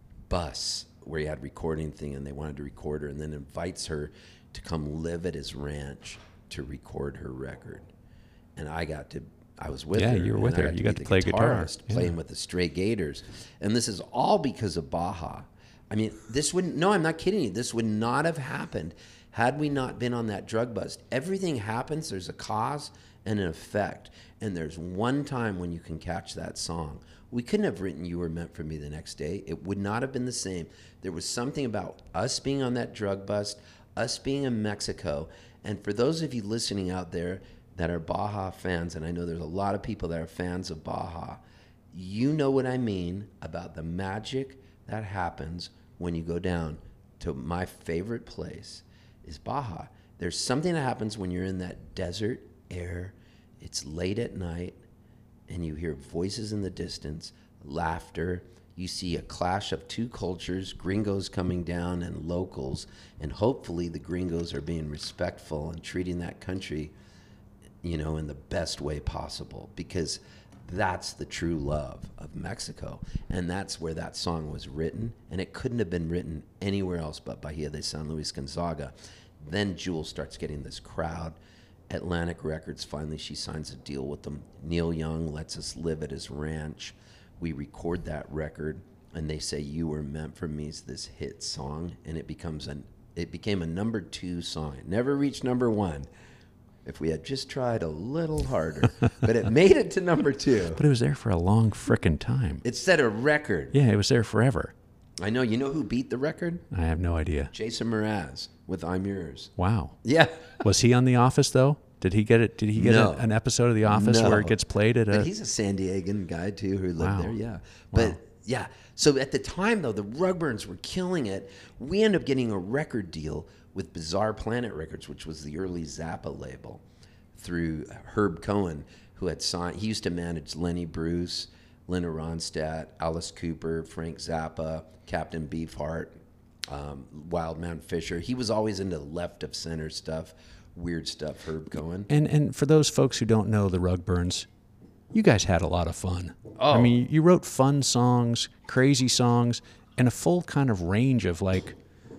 bus where he had recording thing, and they wanted to record her, and then invites her to come live at his ranch to record her record. And I got to, I was with Yeah, her. you were and with I her. got You be got to the play guitar. guitarist, playing Yeah. with the Stray Gators. And this is all because of Baja. I mean, this wouldn't, no, I'm not kidding you. This would not have happened had we not been on that drug bust. Everything happens, there's a cause and an effect. And there's one time when you can catch that song. We couldn't have written You Were Meant for Me the next day. It would not have been the same. There was something about us being on that drug bust, us being in Mexico. And for those of you listening out there that are Baja fans, and I know there's a lot of people that are fans of Baja, you know what I mean about the magic that happens when you go down to my favorite place is Baja. There's something that happens when you're in that desert air. It's late at night, and you hear voices in the distance, laughter. You see a clash of two cultures, gringos coming down and locals, and hopefully the gringos are being respectful and treating that country, you know, in the best way possible, because that's the true love of Mexico. And that's where that song was written, and it couldn't have been written anywhere else but Bahia de San Luis Gonzaga. Then Jewel starts getting this crowd. Atlantic Records, finally she signs a deal with them. Neil Young lets us live at his ranch. We record that record, and they say You Were Meant for Me is this hit song, and it becomes an it became a number two song. It never reached number one. If we had just tried a little harder, but it made it to number two. But it was there for a long frickin' time. It set a record. Yeah, it was there forever. I know. You know who beat the record? I have no idea. Jason Mraz with I'm Yours. Wow. Yeah. Was he on The Office though? Did he get it? Did he get No. a, an episode of The Office No. where it gets played at But a? he's a San Diegan guy too who lived Wow. there. Yeah. But Wow. yeah. So at the time though, the Rugburns were killing it. We ended up getting a record deal with Bizarre Planet Records, which was the early Zappa label, through Herb Cohen, who had signed. He used to manage Lenny Bruce, Linda Ronstadt, Alice Cooper, Frank Zappa, Captain Beefheart, um, Wildman Fisher. He was always into left of center stuff, weird stuff. Herb Cohen. And and for those folks who don't know the Rugburns, you guys had a lot of fun. Oh. I mean, you wrote fun songs, crazy songs, and a full kind of range of like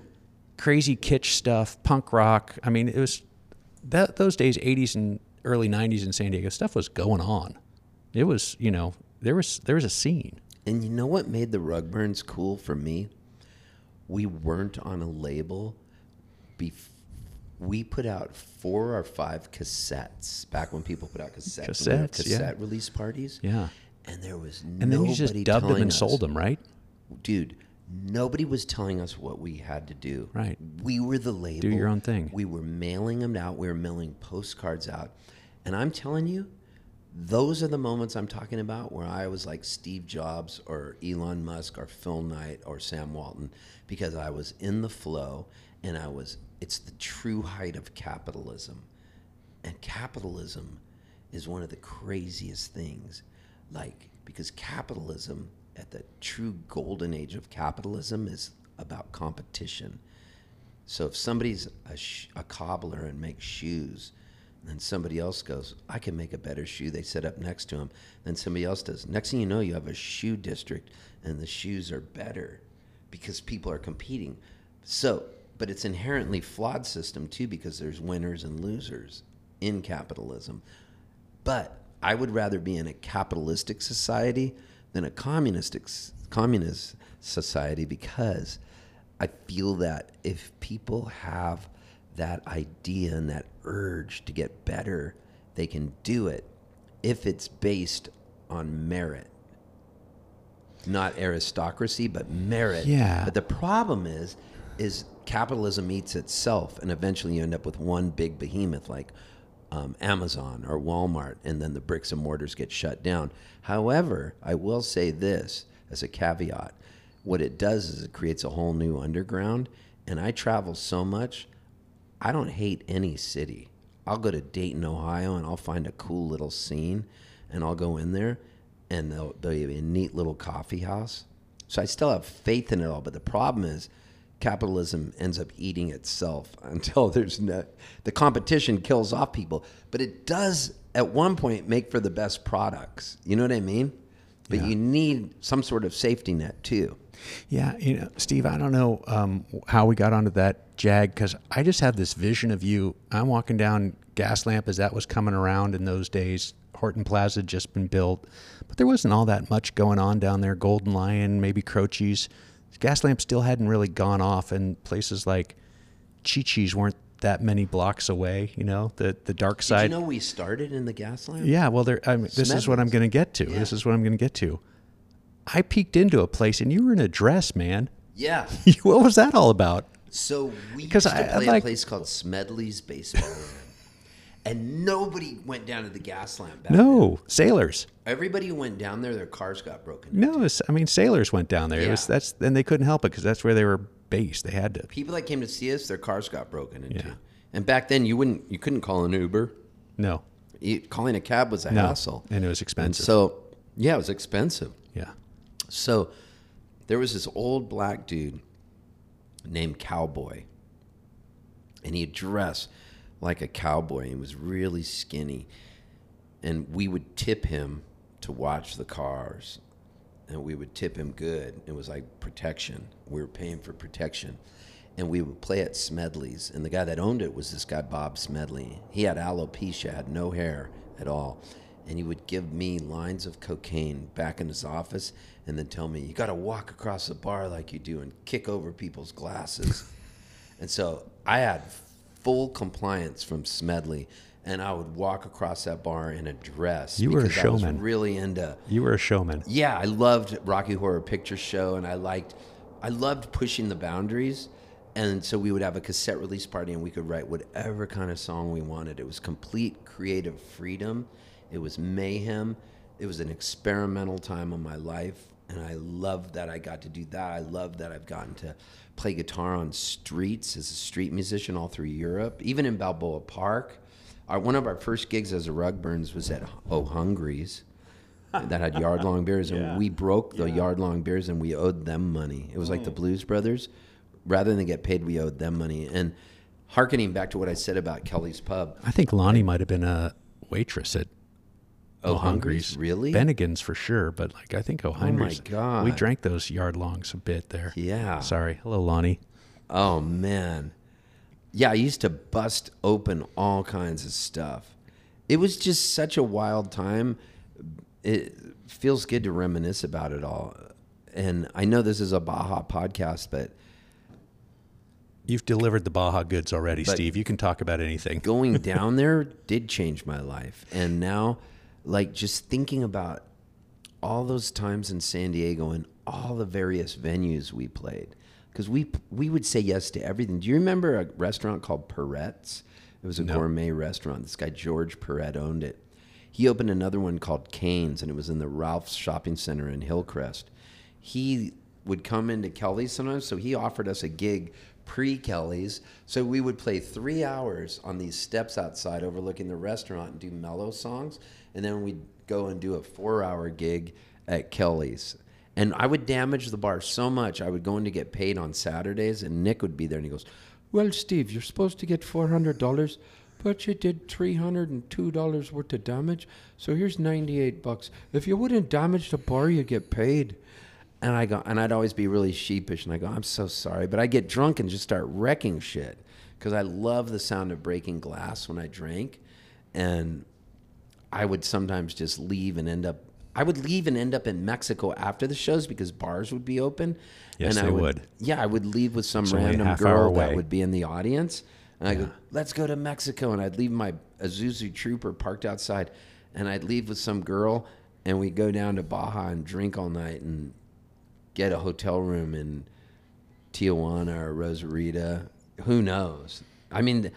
crazy kitsch stuff, punk rock. I mean, it was that those days, eighties and early nineties in San Diego, stuff was going on. It was, you know, there was there was a scene. And you know what made the Rugburns cool for me? We weren't on a label. Bef- we put out four or five cassettes back when people put out cassettes. when we had Cassettes, cassette yeah. release parties. Yeah. And there was And nobody then you just dubbed them telling and us- sold them, right? Dude, nobody was telling us what we had to do. Right. We were the label. Do your own thing. We were mailing them out. We were mailing postcards out. And I'm telling you, those are the moments I'm talking about where I was like Steve Jobs or Elon Musk or Phil Knight or Sam Walton, because I was in the flow And I was, it's the true height of capitalism. And capitalism is one of the craziest things. Like, because capitalism, at the true golden age of capitalism, is about competition. So if somebody's a, sh- a cobbler and makes shoes, then somebody else goes, I can make a better shoe. They set up next to him. Then somebody else does. Next thing you know, you have a shoe district, and the shoes are better because people are competing. So, but it's inherently flawed system too, because there's winners and losers in capitalism. But I would rather be in a capitalistic society than a communistic communist society, because I feel that if people have that idea and that urge to get better, they can do it if it's based on merit. Not aristocracy, but merit. Yeah. But the problem is, is capitalism eats itself, and eventually you end up with one big behemoth like um, Amazon or Walmart, and then the bricks and mortars get shut down. However, I will say this as a caveat. What it does is it creates a whole new underground, and I travel so much, I don't hate any city. I'll go to Dayton, Ohio, and I'll find a cool little scene, and I'll go in there, and there'll, there'll be a neat little coffee house. So I still have faith in it all, but the problem is capitalism ends up eating itself until there's no, the competition kills off people. But it does, at one point, make for the best products. You know what I mean? But Yeah. you need some sort of safety net, too. Yeah, you know, Steve, I don't know um, how we got onto that Jag, because I just have this vision of you. I'm walking down Gaslamp as that was coming around in those days. Horton Plaza had just been built, but there wasn't all that much going on down there. Golden Lion, maybe Croce's. Gaslamp still hadn't really gone off, and places like Chi-Chi's weren't that many blocks away. You know, the the dark side. Did you know we started in the Gaslamp? Yeah, well, there. I mean, this is what I'm going to get to. Yeah. This is what I'm going to get to. I peeked into a place, and you were in a dress, man. Yeah. What was that all about? So we Because used to I- I play like- a place called Smedley's Baseball Room. And nobody went down to the Gaslamp back then. No, sailors. Everybody who went down there, their cars got broken. No, it's- I mean sailors went down there. It was Yeah. that's and they couldn't help it because that's where they were based. They had to. People that came to see us, their cars got broken into. Yeah. And back then, you wouldn't, you couldn't call an Uber. No, You, calling a cab was a no, hassle. and it was And expensive. so, yeah, it was expensive. yeah, So there was this old black dude named Cowboy, and he dressed like a cowboy. He was really skinny, and we would tip him to watch the cars, and we would tip him good. It was like protection. We were paying for protection, and we would play at Smedley's, and the guy that owned it was this guy Bob Smedley. He had alopecia, had no hair at all, and he would give me lines of cocaine back in his office and then tell me, you got to walk across the bar like you do and kick over people's glasses. And so I had full compliance from Smedley, and I would walk across that bar in a dress. You were a because I was showman. really into, you were a showman. yeah, I loved Rocky Horror Picture Show, and I liked, I loved pushing the boundaries. And so we would have a cassette release party, and we could write whatever kind of song we wanted. It was complete creative freedom. It was mayhem. It was an experimental time of my life, and I loved that I got to do that. I love that I've gotten to play guitar on streets as a street musician all through Europe, even in Balboa Park. Our, one of our first gigs as a Rugburns was at Oh Hungry's that had yard-long beers, and Yeah. we broke the Yeah. yard-long beers, and we owed them money. It was like the Blues Brothers. Rather than get paid, we owed them money. And hearkening back to what I said about Kelly's Pub, I think Lonnie might have been a waitress at Oh, O'Hungry's. Hungry's? Really? Bennigan's for sure, but like I think O'Hungry's. God. We drank those yard longs a bit there. Yeah. Sorry. Hello, Lonnie. Oh, man. Yeah, I used to bust open all kinds of stuff. It was just such a wild time. It feels good to reminisce about it all. And I know this is a Baja podcast, but You've delivered the Baja goods already, But- Steve. You can talk about anything. going down there did change my life. And now, like, just thinking about all those times in San Diego and all the various venues we played, because we we would say yes to everything. Do you remember a restaurant called Perret's? It was a No. gourmet restaurant. This guy George Perret owned it. He opened another one called Cane's, and it was in the Ralph's Shopping Center in Hillcrest. He would come into Kelly's sometimes, so he offered us a gig pre-Kelly's. So we would play three hours on these steps outside overlooking the restaurant and do mellow songs. And then we'd go and do a four-hour gig at Kelly's. And I would damage the bar so much, I would go in to get paid on Saturdays, and Nick would be there, and he goes, well, Steve, you're supposed to get four hundred dollars, but you did three hundred two dollars worth of damage, so here's ninety-eight bucks. If you wouldn't damage the bar, you get paid. And I go, and I'd always be really sheepish, and I go, I'm so sorry. But I get drunk and just start wrecking shit because I love the sound of breaking glass when I drank. And I would sometimes just leave and end up, I would leave and end up in Mexico after the shows because bars would be open. Yes, and they I would, would. Yeah, I would leave with some It's only a random half hour girl away. that would be in the audience. And I Yeah. go, let's go to Mexico. And I'd leave my Isuzu Trooper parked outside. And I'd leave with some girl, and we'd go down to Baja and drink all night and get a hotel room in Tijuana or Rosarita. Who knows? I mean,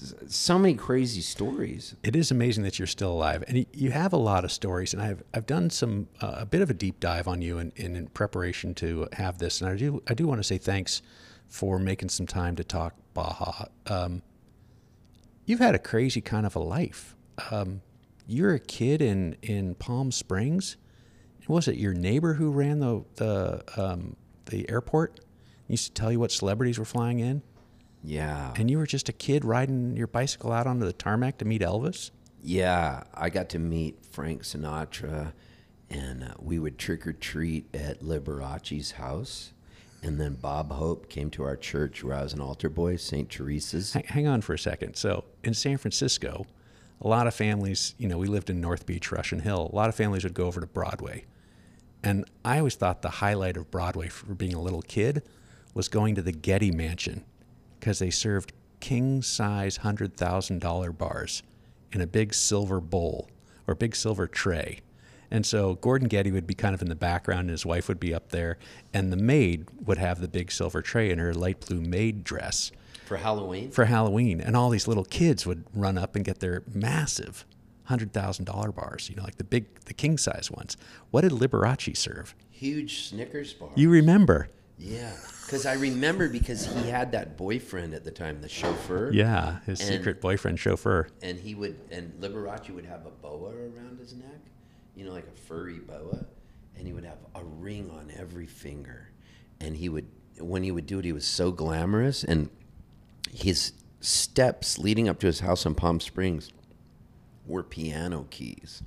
so many crazy stories. It is amazing that you're still alive, and you- you have a lot of stories. And I've I've done some uh, a bit of a deep dive on you in, in, in preparation to have this. And I do I do want to say thanks for making some time to talk Baja. Um, you've had a crazy kind of a life. Um, you're a kid in in Palm Springs. Was it your neighbor who ran the the um, the airport? He used to tell you what celebrities were flying in, Yeah. and you were just a kid riding your bicycle out onto the tarmac to meet Elvis. Yeah. I got to meet Frank Sinatra, and uh, we would trick or treat at Liberace's house. And then Bob Hope came to our church where I was an altar boy, Saint Teresa's. Hang, hang on for a second. So in San Francisco, a lot of families, you know, we lived in North Beach, Russian Hill. A lot of families would go over to Broadway. And I always thought the highlight of Broadway for being a little kid was going to the Getty Mansion because they served king-size one hundred thousand dollars bars in a big silver bowl or big silver tray. And so Gordon Getty would be kind of in the background, and his wife would be up there, and the maid would have the big silver tray in her light blue maid dress For Halloween? for Halloween. And all these little kids would run up and get their massive one hundred thousand dollars bars, you know, like the big, the king-size ones. What did Liberace serve? Huge Snickers bar. You remember? Yeah. Because I remember because he had that boyfriend at the time, the chauffeur. Yeah, his And- secret boyfriend chauffeur. And he would, and Liberace would have a boa around his neck, you know, like a furry boa, and he would have a ring on every finger. And he would, when he would do it, he was so glamorous. And his steps leading up to his house in Palm Springs were piano keys.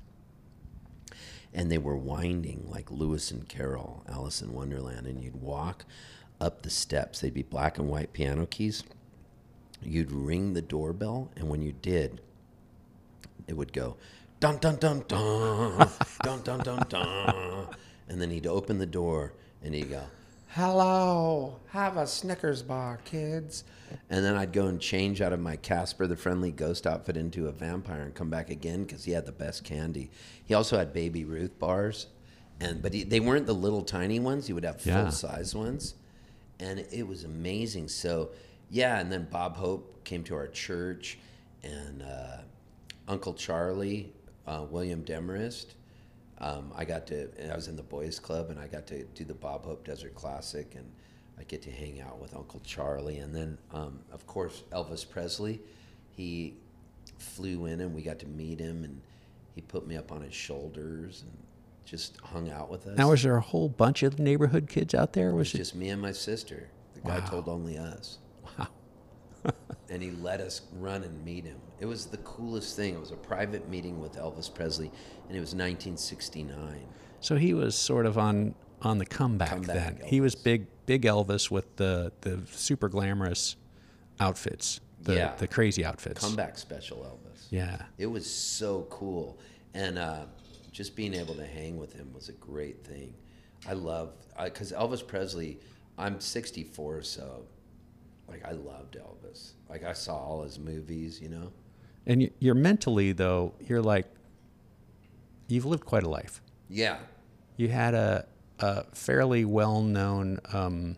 And they were winding like Lewis and Carroll, Alice in Wonderland. And you'd walk up the steps. They'd be black and white piano keys. You'd ring the doorbell, and when you did, it would go, dun, dun, dun, dun, dun, dun, dun, dun. And then he'd open the door, and he'd go, hello, have a Snickers bar, kids. And then I'd go and change out of my Casper the Friendly Ghost outfit into a vampire and come back again because he had the best candy. He also had Baby Ruth bars, and but he, they weren't the little tiny ones. He would have Yeah. full-size ones, and it was amazing. So, yeah, and then Bob Hope came to our church, and uh, Uncle Charlie, uh, William Demarest. Um, I got to, I was in the boys club, and I got to do the Bob Hope Desert Classic, and I get to hang out with Uncle Charlie. And then, um, of course, Elvis Presley. He flew in, and we got to meet him, and he put me up on his shoulders and just hung out with us. Now, was there a whole bunch of neighborhood kids out there? It was Was it? just me and my sister. The guy Wow. told only us. Wow. And he let us run and meet him. It was the coolest thing. It was a private meeting with Elvis Presley, and it was nineteen sixty-nine. So he was sort of on on the comeback, Comeback then. He was Elvis. big, big Elvis with the the super glamorous outfits, the Yeah. the crazy outfits. Comeback special Elvis. Yeah. It was so cool. And uh, just being able to hang with him was a great thing. I love, because Elvis Presley, I'm sixty-four, so like I loved Elvis. Like I saw all his movies, you know? And you- you're mentally though, you're like, you've lived quite a life. Yeah. You had a a fairly well known um,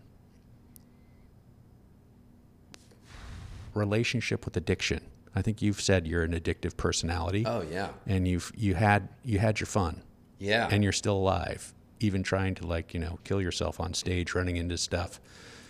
relationship with addiction. I think you've said you're an addictive personality, Oh, yeah. and you've you had you had your fun, Yeah. and you're still alive, even trying to like you know kill yourself on stage, running into stuff.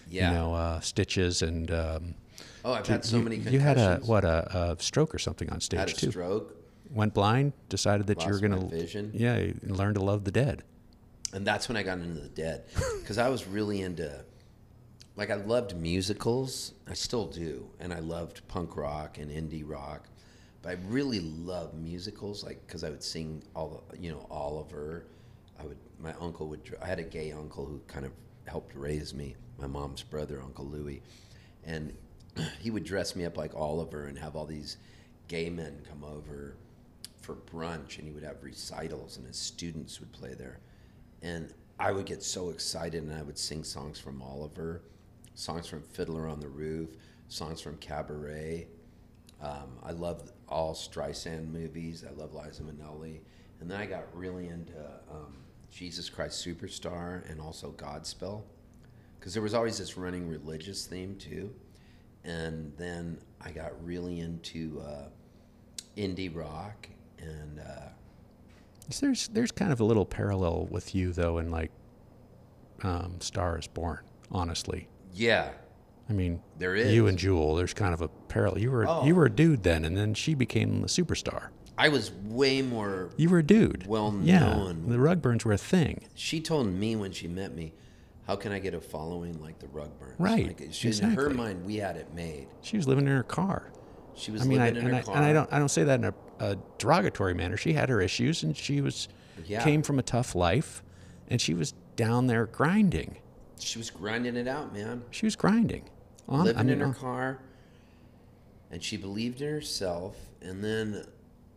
Yeah. You know, uh, stitches and. Um, Oh, I've had so you, many you concussions. had a what a, a stroke or something on stage I had a too. stroke. Went blind. Decided that you were Lost my going to. vision. Yeah, you learn to love the Dead. And that's when I got into the Dead, because I was really into, like, I loved musicals. I still do, and I loved punk rock and indie rock, but I really love musicals, like, because I would sing all the, you know, Oliver. I would. My uncle would. I had a gay uncle who kind of helped raise me. My mom's brother, Uncle Louie, and he would dress me up like Oliver and have all these gay men come over for brunch, and he would have recitals, and his students would play there. And I would get so excited, and I would sing songs from Oliver, songs from Fiddler on the Roof, songs from Cabaret. Um, I love all Streisand movies. I love Liza Minnelli. And then I got really into um, Jesus Christ Superstar and also Godspell, because there was always this running religious theme too. And then I got really into uh, indie rock and... Uh, There's there's kind of a little parallel with you though in like um, Star is Born, honestly. yeah, I mean, there is. you and Jewel. There's kind of a parallel. You were Oh. you were a dude then, and then she became a superstar. I was way more... You were a dude. Well yeah, known. the Rugburns were a thing. She told me when she met me, how can I get a following like the Rugburns? Right, Like, she, exactly. In her mind, we had it made. She was living in her car. She was I mean, I, living in and, her I, car. and I don't I don't say that in a, a derogatory manner. She had her issues, and she was Yeah. came from a tough life, and she was down there grinding. She was grinding it out, man. She was grinding. On, Living I mean, in her on- car, and she believed in herself. And then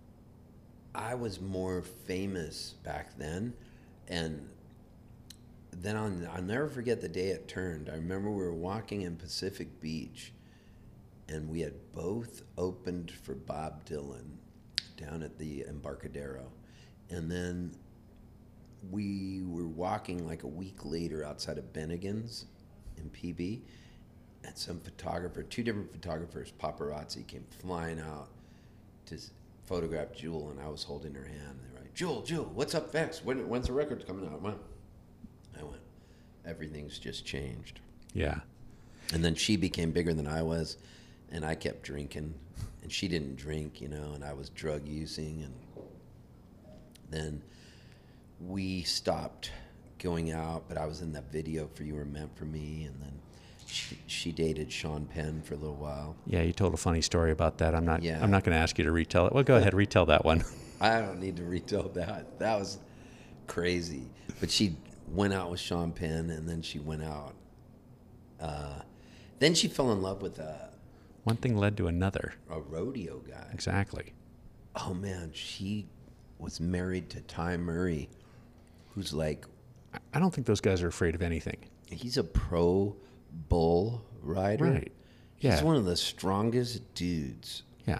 I was more famous back then, and then I'll, I'll never forget the day it turned. I remember we were walking in Pacific Beach, and we had both opened for Bob Dylan down at the Embarcadero. And then we were walking like a week later outside of Bennigan's in P B, and some photographer, two different photographers, paparazzi, came flying out to s- photograph Jewel, and I was holding her hand. They were like, Jewel, Jewel, what's up next? When, when's the record coming out? When? I went, everything's just changed. yeah. And then she became bigger than I was, and I kept drinking, and she didn't drink, you know, and I was drug using, and then we stopped going out, but I was in that video for You Were Meant for Me, and then she, she dated Sean Penn for a little while. Yeah, you told a funny story about that. I'm not. Yeah. I'm not going to ask you to retell it. Well, go ahead, retell that one. I don't need to retell that. That was crazy. But she went out with Sean Penn, and then she went out. Uh, then she fell in love with a, One thing led to another. a rodeo guy. Exactly. Oh man, she was married to Ty Murray, who's like, I- I don't think those guys are afraid of anything. he's a pro bull rider. Right. He's Yeah. one of the strongest dudes. Yeah.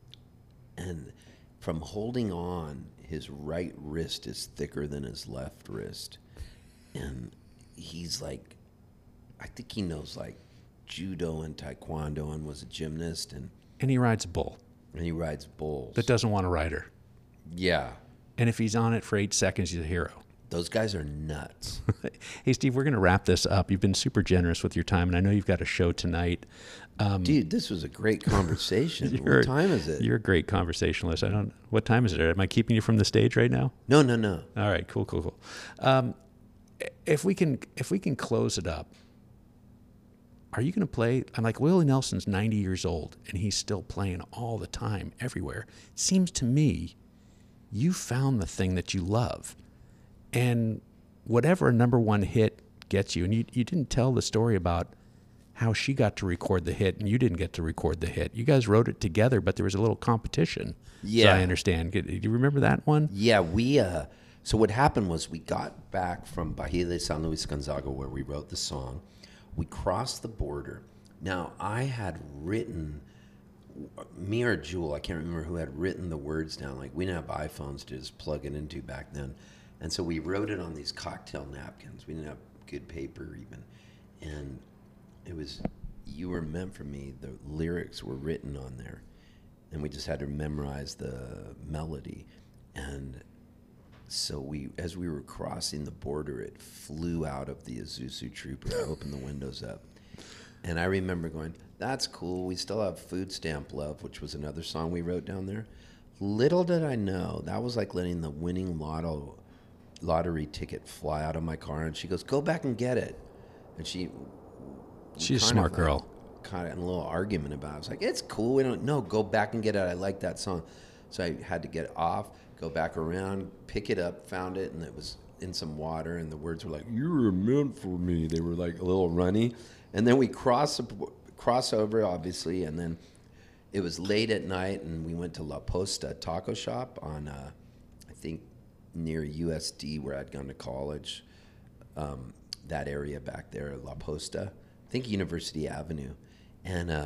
And from holding on, his right wrist is thicker than his left wrist. And he's like, I think he knows like judo and taekwondo, and was a gymnast, and, And he rides a bull and he rides bulls. that doesn't want to ride her. Yeah. And if he's on it for eight seconds, he's a hero. Those guys are nuts. Hey, Steve, we're going to wrap this up. You've been super generous with your time, and I know you've got a show tonight. Um, Dude, this was a great conversation. you're- What time is it? You're a great conversationalist. I don't. What time is it? Am I keeping you from the stage right now? No, no, no. All right, cool, cool, cool. Um, if we can, if we can close it up, are you going to play? I'm like, Willie Nelson's ninety years old, and he's still playing all the time, everywhere. It seems to me, you found the thing that you love, and whatever a number one hit gets you. And you, you didn't tell the story about how she got to record the hit, and you didn't get to record the hit. You guys wrote it together, but there was a little competition. Yeah. as I understand. Do you remember that one? Yeah, we, uh, so what happened was we got back from Bahia de San Luis Gonzaga, where we wrote the song. We crossed the border. Now, I had written, me or Jewel, I can't remember who had written the words down. Like, we didn't have iPhones to just plug it into back then. And so we wrote it on these cocktail napkins. We didn't have good paper even. And it was, You Were Meant for Me. The lyrics were written on there. And we just had to memorize the melody. And So we, as we were crossing the border, it flew out of the Isuzu Trooper. I opened the windows up. And I remember going, that's cool. We still have Food Stamp Love, which was another song we wrote down there. Little did I know, that was like letting the winning lotto lottery ticket fly out of my car. And she goes, go back and get it. And she... She's a smart girl. Like, kind of in a little argument about it. I was like, it's cool. We don't... No, go back and get it. I like that song. So I had to get it off, go back around, pick it up, found it, and it was in some water. And the words were like, you were meant for me. They were like a little runny. And then we cross, cross over, obviously, and then it was late at night, and we went to La Posta Taco Shop on, uh, I think, near U S D, where I'd gone to college, um, that area back there, La Posta, I think University Avenue. And uh,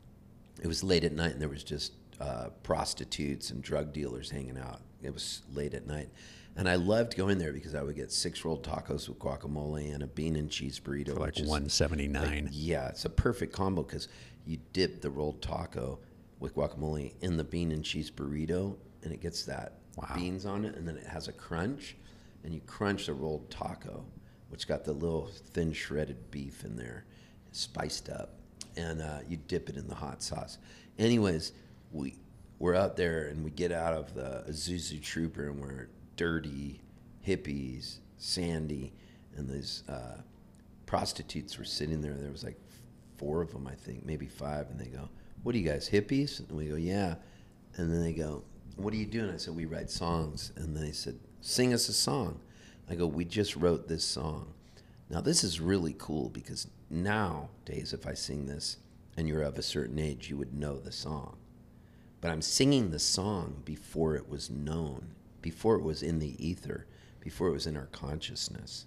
it was late at night, and there was just uh, prostitutes and drug dealers hanging out. It was late at night. And I loved going there because I would get six rolled tacos with guacamole and a bean and cheese burrito. For like one seventy-nine. Like, yeah, it's a perfect combo because you dip the rolled taco with guacamole in the bean and cheese burrito, and it gets that wow. beans on it, and then it has a crunch, and you crunch the rolled taco, which got the little thin shredded beef in there, spiced up, and uh, you dip it in the hot sauce. Anyways, we, we're out there, and we get out of the Isuzu Trooper, and we're dirty hippies, sandy, and these uh, prostitutes were sitting there. There was like four of them, I think, maybe five, and they go, what are you guys, hippies? And we go, yeah. And then they go, what are you doing? I said, we write songs. And they said, sing us a song. I go, we just wrote this song. Now, this is really cool because nowadays, if I sing this and you're of a certain age, you would know the song. But I'm singing the song before it was known, before it was in the ether, before it was in our consciousness.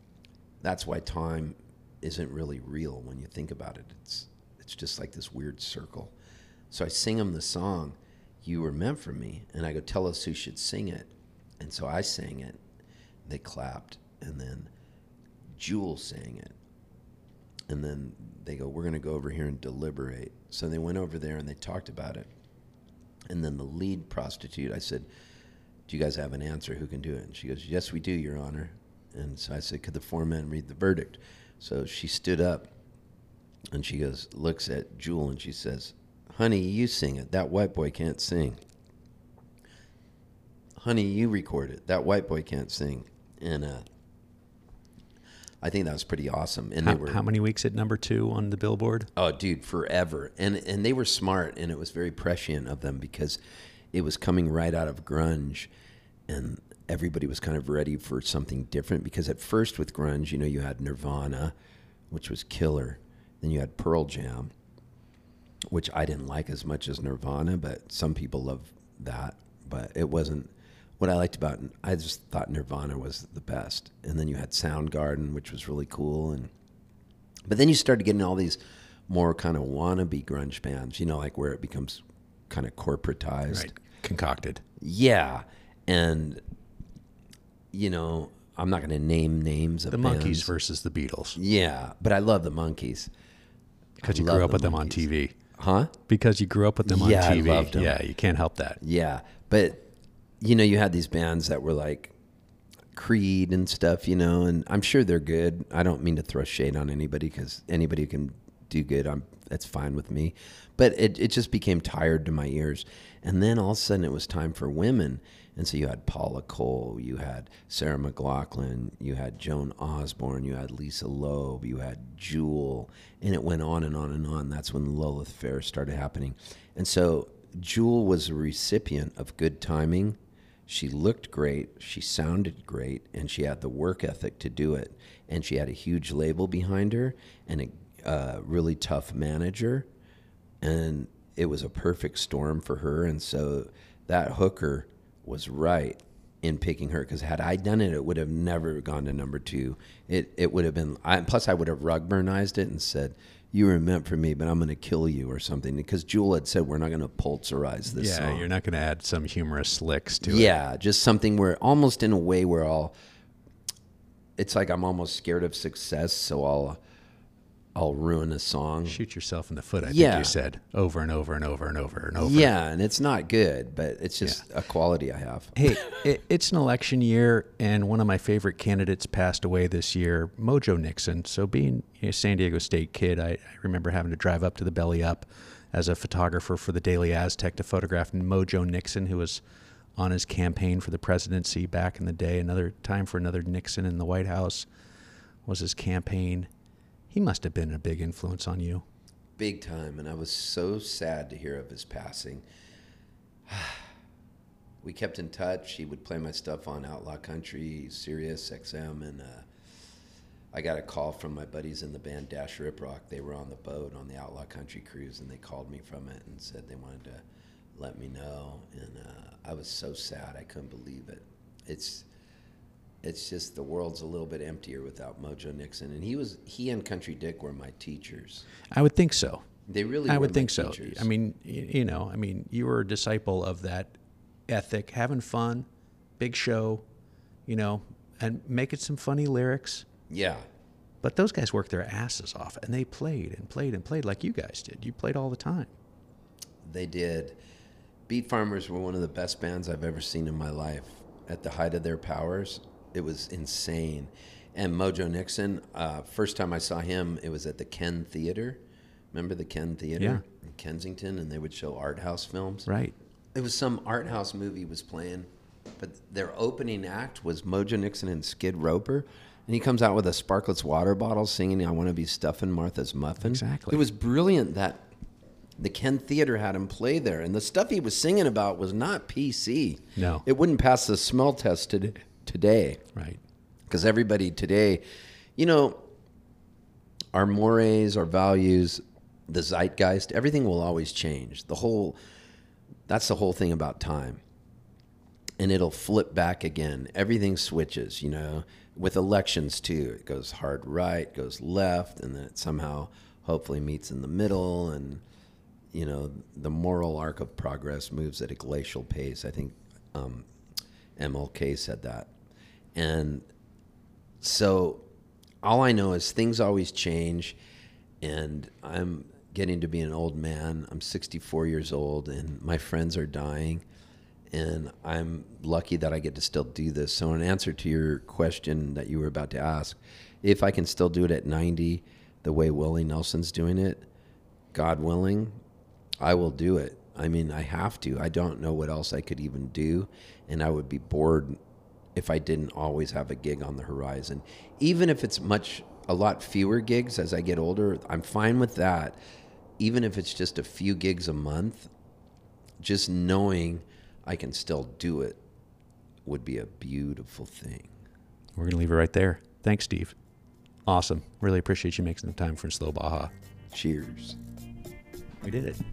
That's why time isn't really real when you think about it. It's it's just like this weird circle. So I sing them the song, You Were Meant for Me, and I go, tell us who should sing it. And so I sang it. They clapped, and then Jewel sang it. And then they go, we're going to go over here and deliberate. So they went over there and they talked about it. And then the lead prostitute, I said, do you guys have an answer? Who can do it? And she goes, yes, we do, Your Honor. And so I said, could the four men read the verdict? So she stood up, and she goes, looks at Jewel, and she says, honey, you sing it. That white boy can't sing. Honey, you record it. That white boy can't sing. And uh, I think that was pretty awesome. And how, they were, how many weeks at number two on the Billboard? Oh, dude, forever. And and they were smart, and it was very prescient of them because it was coming right out of grunge, and everybody was kind of ready for something different. Because at first with grunge, you know, you had Nirvana, which was killer. Then you had Pearl Jam, which I didn't like as much as Nirvana, but some people love that. But it wasn't what I liked about it. I just thought Nirvana was the best. And then you had Soundgarden, which was really cool. And but then you started getting all these more kind of wannabe grunge bands, you know, like where it becomes kind of corporatized. Right. Concocted. Yeah. And, you know, I'm not going to name names of the bands. Monkees versus the Beatles. Yeah, but I love the Monkees. Because you grew up with them on T V. Huh? Because you grew up with them yeah, on T V. I loved them. Yeah, you can't help that. Yeah, but, you know, you had these bands that were like Creed and stuff, you know, and I'm sure they're good. I don't mean to throw shade on anybody because anybody who can do good, I'm that's fine with me. But it, it just became tired to my ears. And then all of a sudden it was time for women. And so you had Paula Cole, you had Sarah McLachlan, you had Joan Osborne, you had Lisa Loeb, you had Jewel, and it went on and on and on. That's when Lilith Fair started happening. And so Jewel was a recipient of good timing. She looked great, she sounded great, and she had the work ethic to do it. And she had a huge label behind her and a uh, really tough manager. And it was a perfect storm for her. And so that hooker was right in picking her, because had I done it, it would have never gone to number two. It it would have been, I, plus I would have Rugburnized it and said, you were meant for me, but I'm going to kill you or something. Because Jewel had said, we're not going to Pulsarize this yeah, song. Yeah, you're not going to add some humorous licks to yeah, it. Yeah, just something where almost in a way where I'll, it's like I'm almost scared of success, so I'll I'll ruin a song. Shoot yourself in the foot, I Yeah. think you said, over and over and over and over and over. Yeah, and it's not good, but it's just a quality I have. Hey, it, it's an election year, and one of my favorite candidates passed away this year, Mojo Nixon. So being a San Diego State kid, I, I remember having to drive up to the Belly Up as a photographer for the Daily Aztec to photograph Mojo Nixon, who was on his campaign for the presidency back in the day. Another time for another Nixon in the White House was his campaign. He must have been a big influence on you. Big time, and I was so sad to hear of his passing. We kept in touch. He would play my stuff on Outlaw Country, Sirius X M, and uh, I got a call from my buddies in the band Dash Rip Rock. They were on the boat on the Outlaw Country cruise, and they called me from it and said they wanted to let me know. And uh, I was so sad. I couldn't believe it. It's it's just the world's a little bit emptier without Mojo Nixon. And he was he and Country Dick were my teachers. I would think so. They really I were would my think so. teachers. I mean, y- you know, I mean, you were a disciple of that ethic, having fun, big show, you know, and making some funny lyrics. Yeah. But those guys worked their asses off, and they played and played and played like you guys did. You played all the time. They did. Beat Farmers were one of the best bands I've ever seen in my life. At the height of their powers, it was insane. And Mojo Nixon, uh, first time I saw him, it was at the Ken Theater. Remember the Ken Theater Yeah. in Kensington? And they would show art house films. Right. It was some art house movie was playing, but their opening act was Mojo Nixon and Skid Roper. And he comes out with a Sparkletts water bottle singing, "I Want to Be Stuffing Martha's Muffin." Exactly. It was brilliant that the Ken Theater had him play there. And the stuff he was singing about was not P C. No. It wouldn't pass the smell test to, today. Right. Because everybody today, you know, our mores, our values, the zeitgeist, everything will always change. The whole, that's the whole thing about time. And it'll flip back again. Everything switches, you know, with elections too. It goes hard right, goes left, and then it somehow hopefully meets in the middle. And, you know, the moral arc of progress moves at a glacial pace. I think um, M L K said that. And so all I know is things always change, and I'm getting to be an old man. I'm sixty-four years old, and my friends are dying, and I'm lucky that I get to still do this. So in answer to your question that you were about to ask, if I can still do it at ninety the way Willie Nelson's doing it, God willing, I will do it. I mean, I have to. I don't know what else I could even do, and I would be bored if I didn't always have a gig on the horizon. Even if it's much, a lot fewer gigs as I get older, I'm fine with that. Even if it's just a few gigs a month, just knowing I can still do it would be a beautiful thing. We're going to leave it right there. Thanks, Steve. Awesome. Really appreciate you making the time for Slow Baja. Cheers. We did it.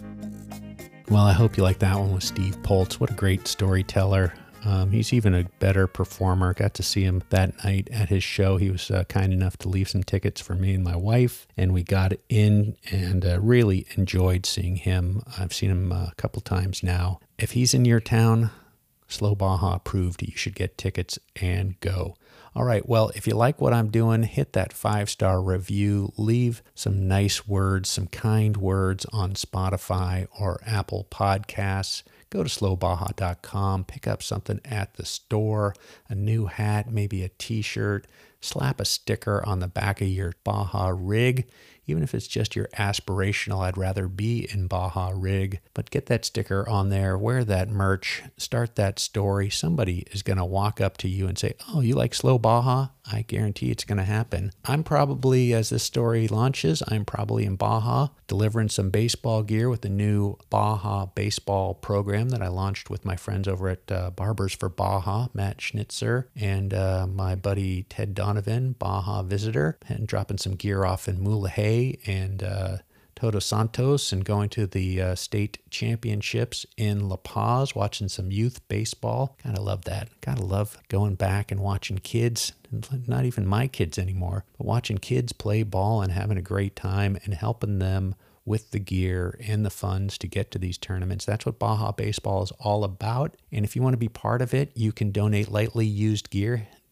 Well, I hope you like that one with Steve Poltz. What a great storyteller. Um, he's even a better performer. Got to see him that night at his show. He was uh, kind enough to leave some tickets for me and my wife, and we got in and uh, really enjoyed seeing him. I've seen him uh, a couple times now. If he's in your town, Slow Baja approved. You should get tickets and go. All right, well, if you like what I'm doing, hit that five-star review. Leave some nice words, some kind words on Spotify or Apple Podcasts. Go to slow baja dot com, pick up something at the store, a new hat, maybe a t-shirt, slap a sticker on the back of your Baja rig. Even if it's just your aspirational, I'd rather be in Baja rig, but get that sticker on there, wear that merch, start that story. Somebody is going to walk up to you and say, "Oh, you like Slow Baja?" I guarantee it's going to happen. I'm probably, as this story launches, I'm probably in Baja delivering some baseball gear with the new Baja baseball program that I launched with my friends over at uh, Barbers for Baja, Matt Schnitzer, and uh, my buddy Ted Donovan, Baja visitor, and dropping some gear off in Mulegé and uh, Todos Santos, and going to the uh, state championships in La Paz, watching some youth baseball. Kind of love that. Kind of love going back and watching kids, not even my kids anymore, but watching kids play ball and having a great time and helping them with the gear and the funds to get to these tournaments. That's what Baja Baseball is all about. And if you want to be part of it, you can donate lightly used gear,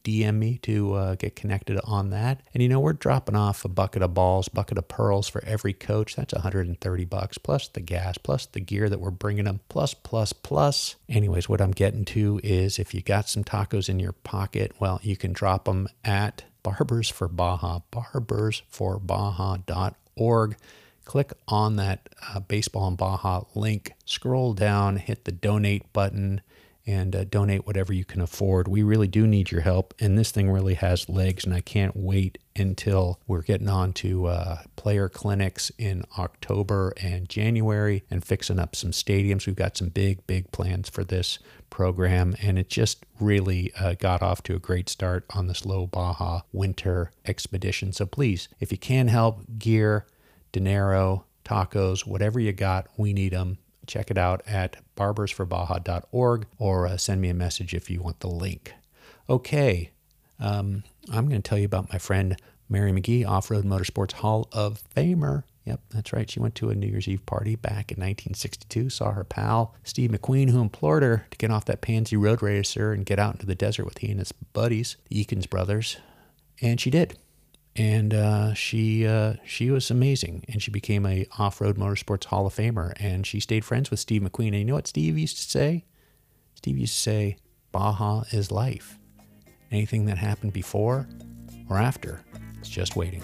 D M me to uh, get connected on that. And you know, we're dropping off a bucket of balls, bucket of pearls for every coach. That's one hundred thirty bucks, plus the gas, plus the gear that we're bringing them, plus, plus, plus. Anyways, what I'm getting to is if you got some tacos in your pocket, well, you can drop them at Barbers for Baja, barbers for baja dot org. Click on that uh, Baseball in Baja link, scroll down, hit the donate button, and uh, donate whatever you can afford. We really do need your help, and this thing really has legs, and I can't wait until we're getting on to uh, player clinics in October and January and fixing up some stadiums. We've got some big, big plans for this program, and it just really uh, got off to a great start on the Slow Baja winter expedition. So please, if you can help, gear, dinero, tacos, whatever you got, we need them. Check it out at barbers for baja dot org or uh, send me a message if you want the link. Okay, um, I'm going to tell you about my friend Mary McGee, Off-Road Motorsports Hall of Famer. Yep, that's right. She went to a New Year's Eve party back in nineteen sixty-two, saw her pal, Steve McQueen, who implored her to get off that Pansy Road Racer and get out into the desert with he and his buddies, the Eakins brothers. And she did. And uh, she uh, she was amazing, and she became a Off-Road Motorsports Hall of Famer, and she stayed friends with Steve McQueen. And you know what Steve used to say? Steve used to say, Baja is life. Anything that happened before or after is just waiting.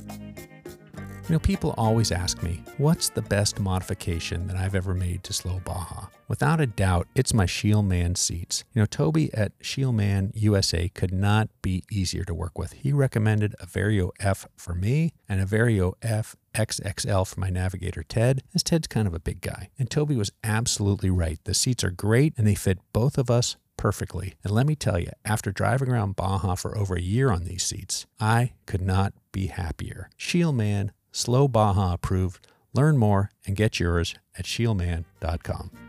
You know, people always ask me, what's the best modification that I've ever made to Slow Baja? Without a doubt, it's my Shieldman seats. You know, Toby at Shieldman U S A could not be easier to work with. He recommended a Vario F for me and a Vario F X X L for my navigator, Ted, as Ted's kind of a big guy. And Toby was absolutely right. The seats are great, and they fit both of us perfectly. And let me tell you, after driving around Baja for over a year on these seats, I could not be happier. Shieldman, Slow Baja approved. Learn more and get yours at shieldman dot com.